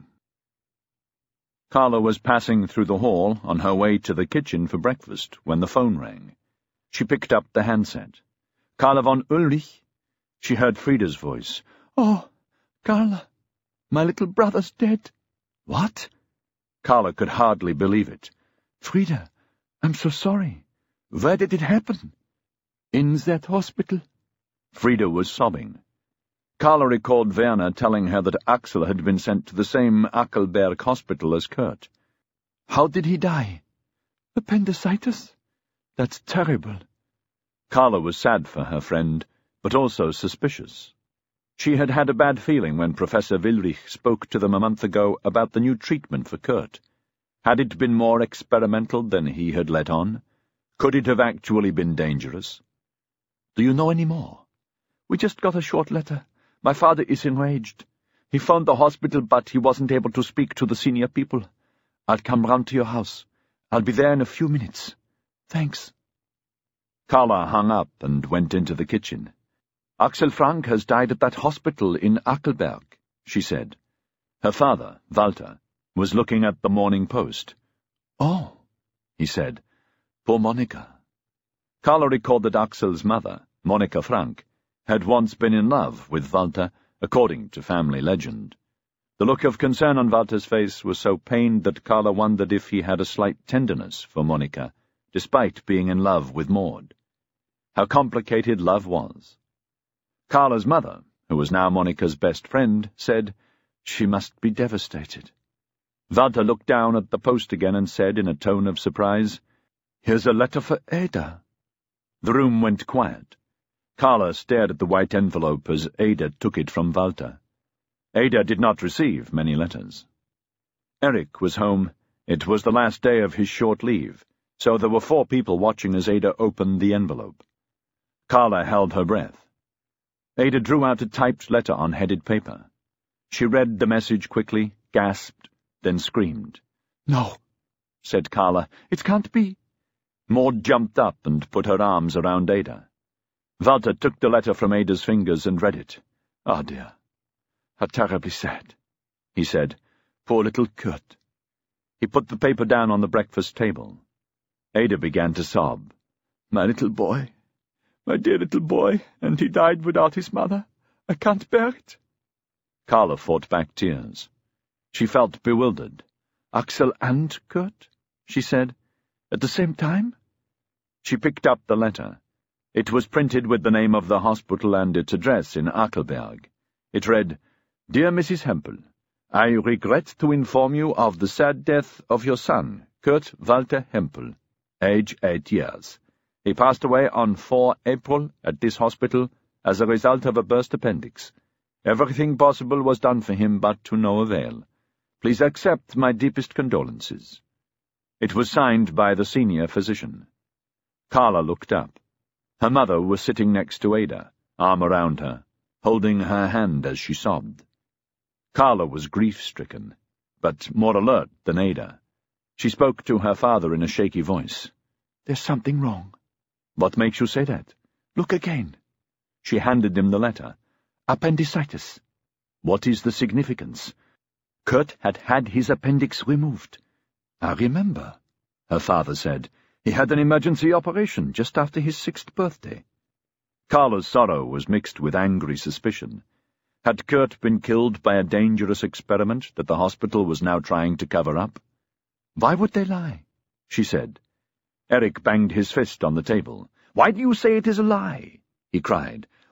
Carla was passing through the hall on her way to the kitchen for breakfast when the phone rang. She picked up the handset. "Carla von Ulrich?" She heard Frieda's voice. "Oh, Carla, my little brother's dead." "What?" Carla could hardly believe it. "Frieda, I'm so sorry. Where did it happen?" "In that hospital." Frieda was sobbing. Carla recalled Werner telling her that Axel had been sent to the same Ackelberg hospital as Kurt. "How did he die?" "Appendicitis. That's terrible." Carla was sad for her friend, but also suspicious. She had had a bad feeling when Professor Wilrich spoke to them a month ago about the new treatment for Kurt. Had it been more experimental than he had let on? Could it have actually been dangerous? "Do you know any more?" "We just got a short letter. My father is enraged. He phoned the hospital, but he wasn't able to speak to the senior people. I'll come round to your house. I'll be there in a few minutes. Thanks." Carla hung up and went into the kitchen. "Axel Frank has died at that hospital in Ackelberg," she said. Her father, Walter, was looking at the Morning Post. "Oh," he said. "Poor Monica." Carla recalled that Axel's mother, Monica Frank, had once been in love with Walter, according to family legend. The look of concern on Walter's face was so pained that Carla wondered if he had a slight tenderness for Monica, despite being in love with Maud. How complicated love was. Carla's mother, who was now Monica's best friend, said, "She must be devastated." Walter looked down at the post again and said in a tone of surprise, "Here's a letter for Ada." The room went quiet. Carla stared at the white envelope as Ada took it from Walter. Ada did not receive many letters. Eric was home. It was the last day of his short leave, so there were 4 people watching as Ada opened the envelope. Carla held her breath. Ada drew out a typed letter on headed paper. She read the message quickly, gasped, then screamed. "No," said Carla. "It can't be." Maud jumped up and put her arms around Ada. Walter took the letter from Ada's fingers and read it. "Ah, dear. How terribly sad," he said. "Poor little Kurt." He put the paper down on the breakfast table. Ada began to sob. "My little boy. My dear little boy, and he died without his mother. I can't bear it." Carla fought back tears. She felt bewildered. "Axel and Kurt?" she said. "At the same time?" She picked up the letter. It was printed with the name of the hospital and its address in Ackelberg. It read, "Dear Mrs. Hempel, I regret to inform you of the sad death of your son, Kurt Walter Hempel, age 8 years. He passed away on 4 April at this hospital as a result of a burst appendix. Everything possible was done for him, but to no avail. Please accept my deepest condolences." It was signed by the senior physician. Carla looked up. Her mother was sitting next to Ada, arm around her, holding her hand as she sobbed. Carla was grief-stricken, but more alert than Ada. She spoke to her father in a shaky voice. "There's something wrong." "What makes you say that?" "Look again." She handed him the letter. "Appendicitis." "What is the significance?" "Kurt had had his appendix removed." "I remember," her father said. "He had an emergency operation just after his 6th birthday." Carla's sorrow was mixed with angry suspicion. Had Kurt been killed by a dangerous experiment that the hospital was now trying to cover up? "Why would they lie?" she said. Eric banged his fist on the table. "Why do you say it is a lie?" he cried.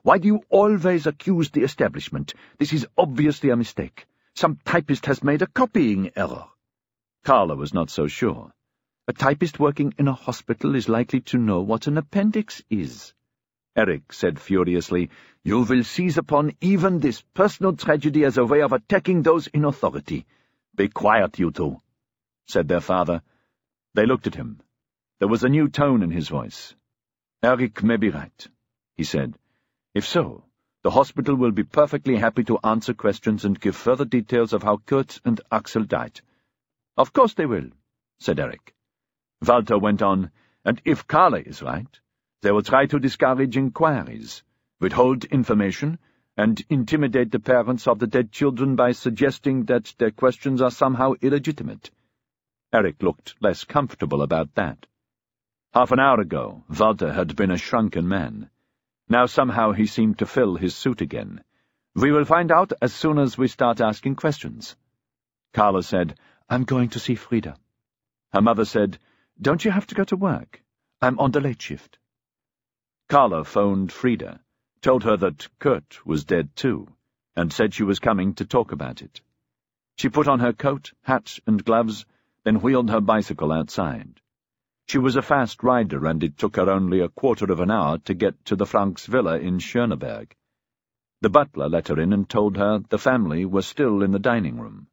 Why do you always accuse the establishment? This is obviously a mistake. Some typist has made a copying error. Carla was not so sure. A typist working in a hospital is likely to know what an appendix is. Eric said furiously, You will seize upon even this personal tragedy as a way of attacking those in authority. Be quiet, you two, said their father. They looked at him. There was a new tone in his voice. Eric may be right, he said. If so, the hospital will be perfectly happy to answer questions and give further details of how Kurt and Axel died. Of course they will, said Eric. Walter went on, and if Carla is right, they will try to discourage inquiries, withhold information, and intimidate the parents of the dead children by suggesting that their questions are somehow illegitimate. Eric looked less comfortable about that. Half an hour ago, Walter had been a shrunken man. Now somehow he seemed to fill his suit again. We will find out as soon as we start asking questions. Carla said, I'm going to see Frida. Her mother said, Don't you have to go to work? I'm on the late shift. Carla phoned Frida, told her that Kurt was dead too, and said she was coming to talk about it. She put on her coat, hat, and gloves, then wheeled her bicycle outside. She was a fast rider, and it took her only a quarter of an hour to get to the Franks' villa in Schöneberg. The butler let her in and told her the family was still in the dining room.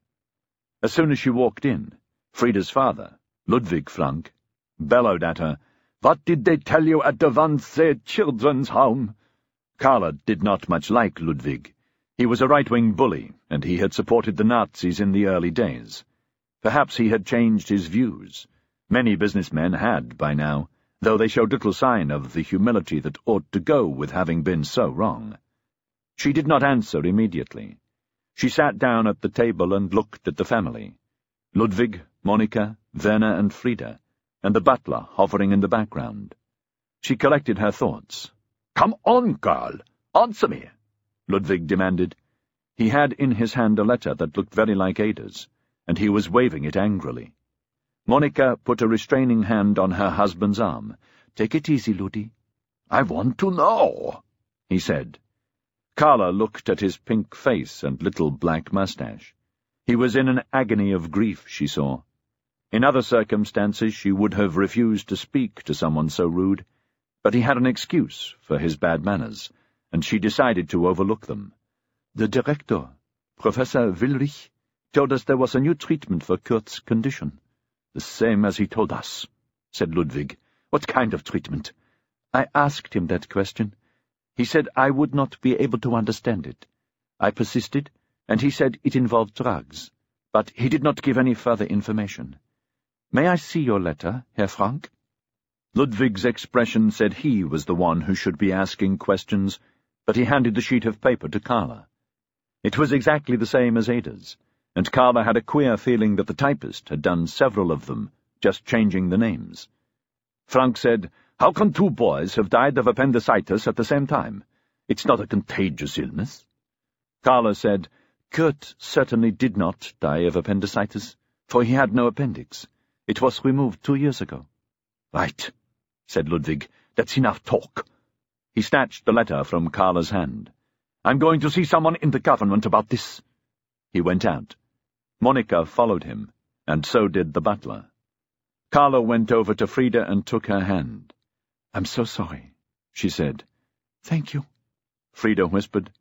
As soon as she walked in, Frida's father, Ludwig Frank, bellowed at her, What did they tell you at the Wannsee Children's Home? Carla did not much like Ludwig. He was a right-wing bully, and he had supported the Nazis in the early days. Perhaps he had changed his views. Many businessmen had by now, though they showed little sign of the humility that ought to go with having been so wrong. She did not answer immediately. She sat down at the table and looked at the family. Ludwig, Monika, Werner, and Frida, and the butler hovering in the background. She collected her thoughts. Come on, girl, answer me, Ludwig demanded. He had in his hand a letter that looked very like Ada's, and he was waving it angrily. Monika put a restraining hand on her husband's arm. Take it easy, Ludi. I want to know, he said. Carla looked at his pink face and little black mustache. He was in an agony of grief, she saw. In other circumstances she would have refused to speak to someone so rude, but he had an excuse for his bad manners, and she decided to overlook them. The director, Professor Willrich, told us there was a new treatment for Kurt's condition. The same as he told us, said Ludwig. What kind of treatment? I asked him that question. He said I would not be able to understand it. I persisted, and he said it involved drugs, but he did not give any further information. May I see your letter, Herr Frank? Ludwig's expression said he was the one who should be asking questions, but he handed the sheet of paper to Carla. It was exactly the same as Ada's, and Carla had a queer feeling that the typist had done several of them, just changing the names. Frank said, How can two boys have died of appendicitis at the same time? It's not a contagious illness. Carla said, Kurt certainly did not die of appendicitis, for he had no appendix. It was removed 2 years ago. Right, said Ludwig. That's enough talk. He snatched the letter from Carla's hand. I'm going to see someone in the government about this. He went out. Monika followed him, and so did the butler. Carla went over to Frida and took her hand. I'm so sorry, she said. Thank you, Frida whispered.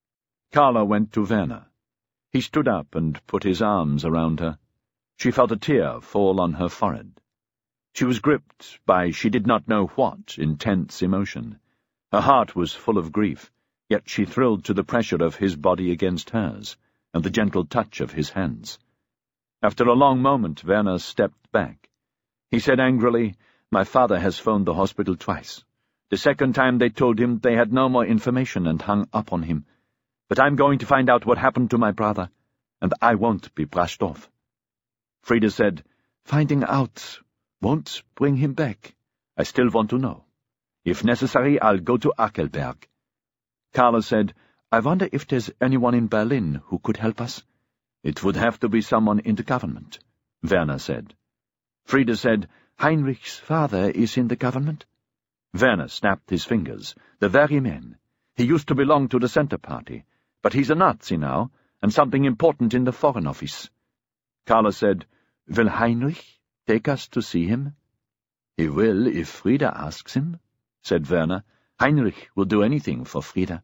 Carla went to Werner. He stood up and put his arms around her. She felt a tear fall on her forehead. She was gripped by she did not know what intense emotion. Her heart was full of grief, yet she thrilled to the pressure of his body against hers, and the gentle touch of his hands. After a long moment, Werner stepped back. He said angrily, My father has phoned the hospital twice. The second time they told him they had no more information and hung up on him. But I'm going to find out what happened to my brother, and I won't be brushed off. Frida said, Finding out won't bring him back. I still want to know. If necessary, I'll go to Ackelberg. Carla said, I wonder if there's anyone in Berlin who could help us. It would have to be someone in the government, Werner said. Frida said, Heinrich's father is in the government. Werner snapped his fingers. The very man. He used to belong to the Centre Party, but he's a Nazi now, and something important in the Foreign Office. Carla said, "Will Heinrich take us to see him?" "He will if Frida asks him," said Werner. "Heinrich will do anything for Frida."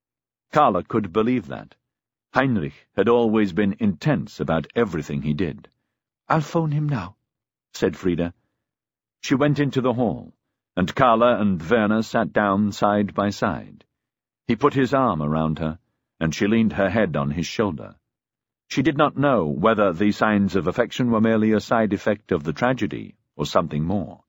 Carla could believe that. Heinrich had always been intense about everything he did. "I'll phone him now," said Frida. She went into the hall, and Carla and Werner sat down side by side. He put his arm around her, and she leaned her head on his shoulder. She did not know whether the signs of affection were merely a side effect of the tragedy or something more.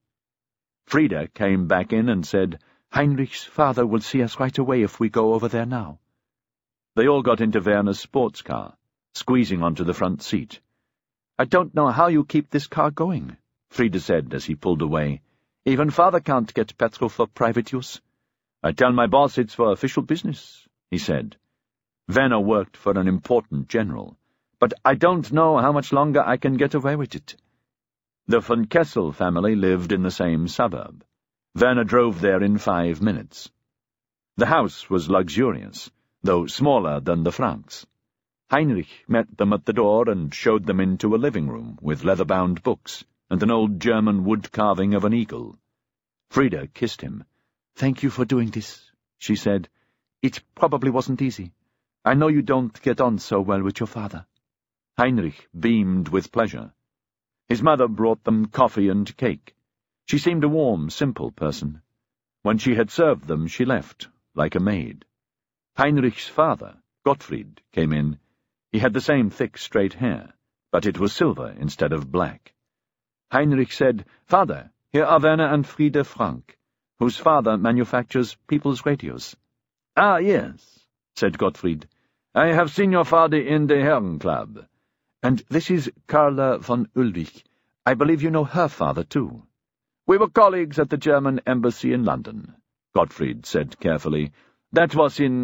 Frida came back in and said, "Heinrich's father will see us right away if we go over there now." They all got into Werner's sports car, squeezing onto the front seat. "I don't know how you keep this car going," Frida said as he pulled away. "Even father can't get petrol for private use." "I tell my boss it's for official business," he said. Werner worked for an important general, but I don't know how much longer I can get away with it. The von Kessel family lived in the same suburb. Werner drove there in 5 minutes. The house was luxurious, though smaller than the Franks. Heinrich met them at the door and showed them into a living room with leather-bound books and an old German wood carving of an eagle. Frida kissed him. "Thank you for doing this," she said. "It probably wasn't easy. I know you don't get on so well with your father." Heinrich beamed with pleasure. His mother brought them coffee and cake. She seemed a warm, simple person. When she had served them, she left, like a maid. Heinrich's father, Gottfried, came in. He had the same thick, straight hair, but it was silver instead of black. Heinrich said, "Father, here are Werner and Frida Frank, whose father manufactures people's radios." "Ah, yes," said Gottfried. "I have seen your father in the Herren Club. And this is Carla von Ulrich. I believe you know her father, too." "We were colleagues at the German embassy in London," Gottfried said carefully. "That was in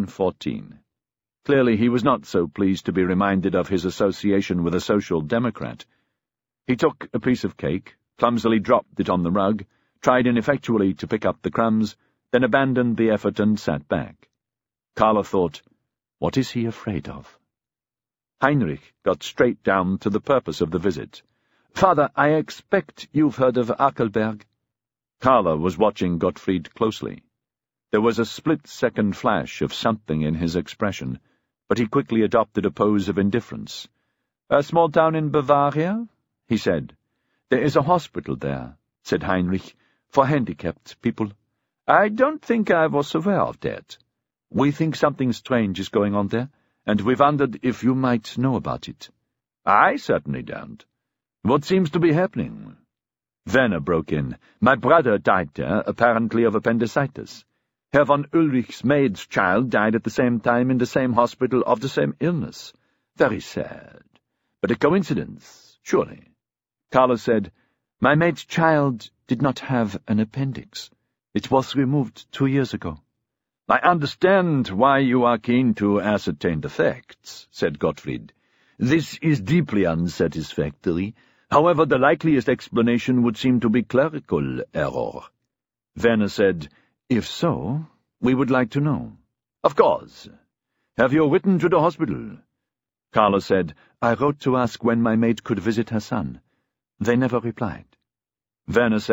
1914. Clearly he was not so pleased to be reminded of his association with a social democrat. He took a piece of cake, clumsily dropped it on the rug, tried ineffectually to pick up the crumbs, then abandoned the effort and sat back. Carla thought, what is he afraid of? Heinrich got straight down to the purpose of the visit. "Father, I expect you've heard of Ackelberg." Carla was watching Gottfried closely. There was a split-second flash of something in his expression, but he quickly adopted a pose of indifference. "A small town in Bavaria?" he said. "There is a hospital there," said Heinrich, "for handicapped people. I don't think I was aware of that. We think something strange is going on there, and we wondered if you might know about it." "I certainly don't. What seems to be happening?" Werner broke in. "My brother died there, apparently of appendicitis. Herr von Ulrich's maid's child died at the same time in the same hospital of the same illness. Very sad. But a coincidence, surely." Carla said, "My maid's child did not have an appendix. It was removed 2 years ago." "I understand why you are keen to ascertain the facts," said Gottfried. "This is deeply unsatisfactory. However, the likeliest explanation would seem to be clerical error." Werner said, "If so, we would like to know." "Of course. Have you written to the hospital?" Carla said, "I wrote to ask when my maid could visit her son. They never replied." Werner said,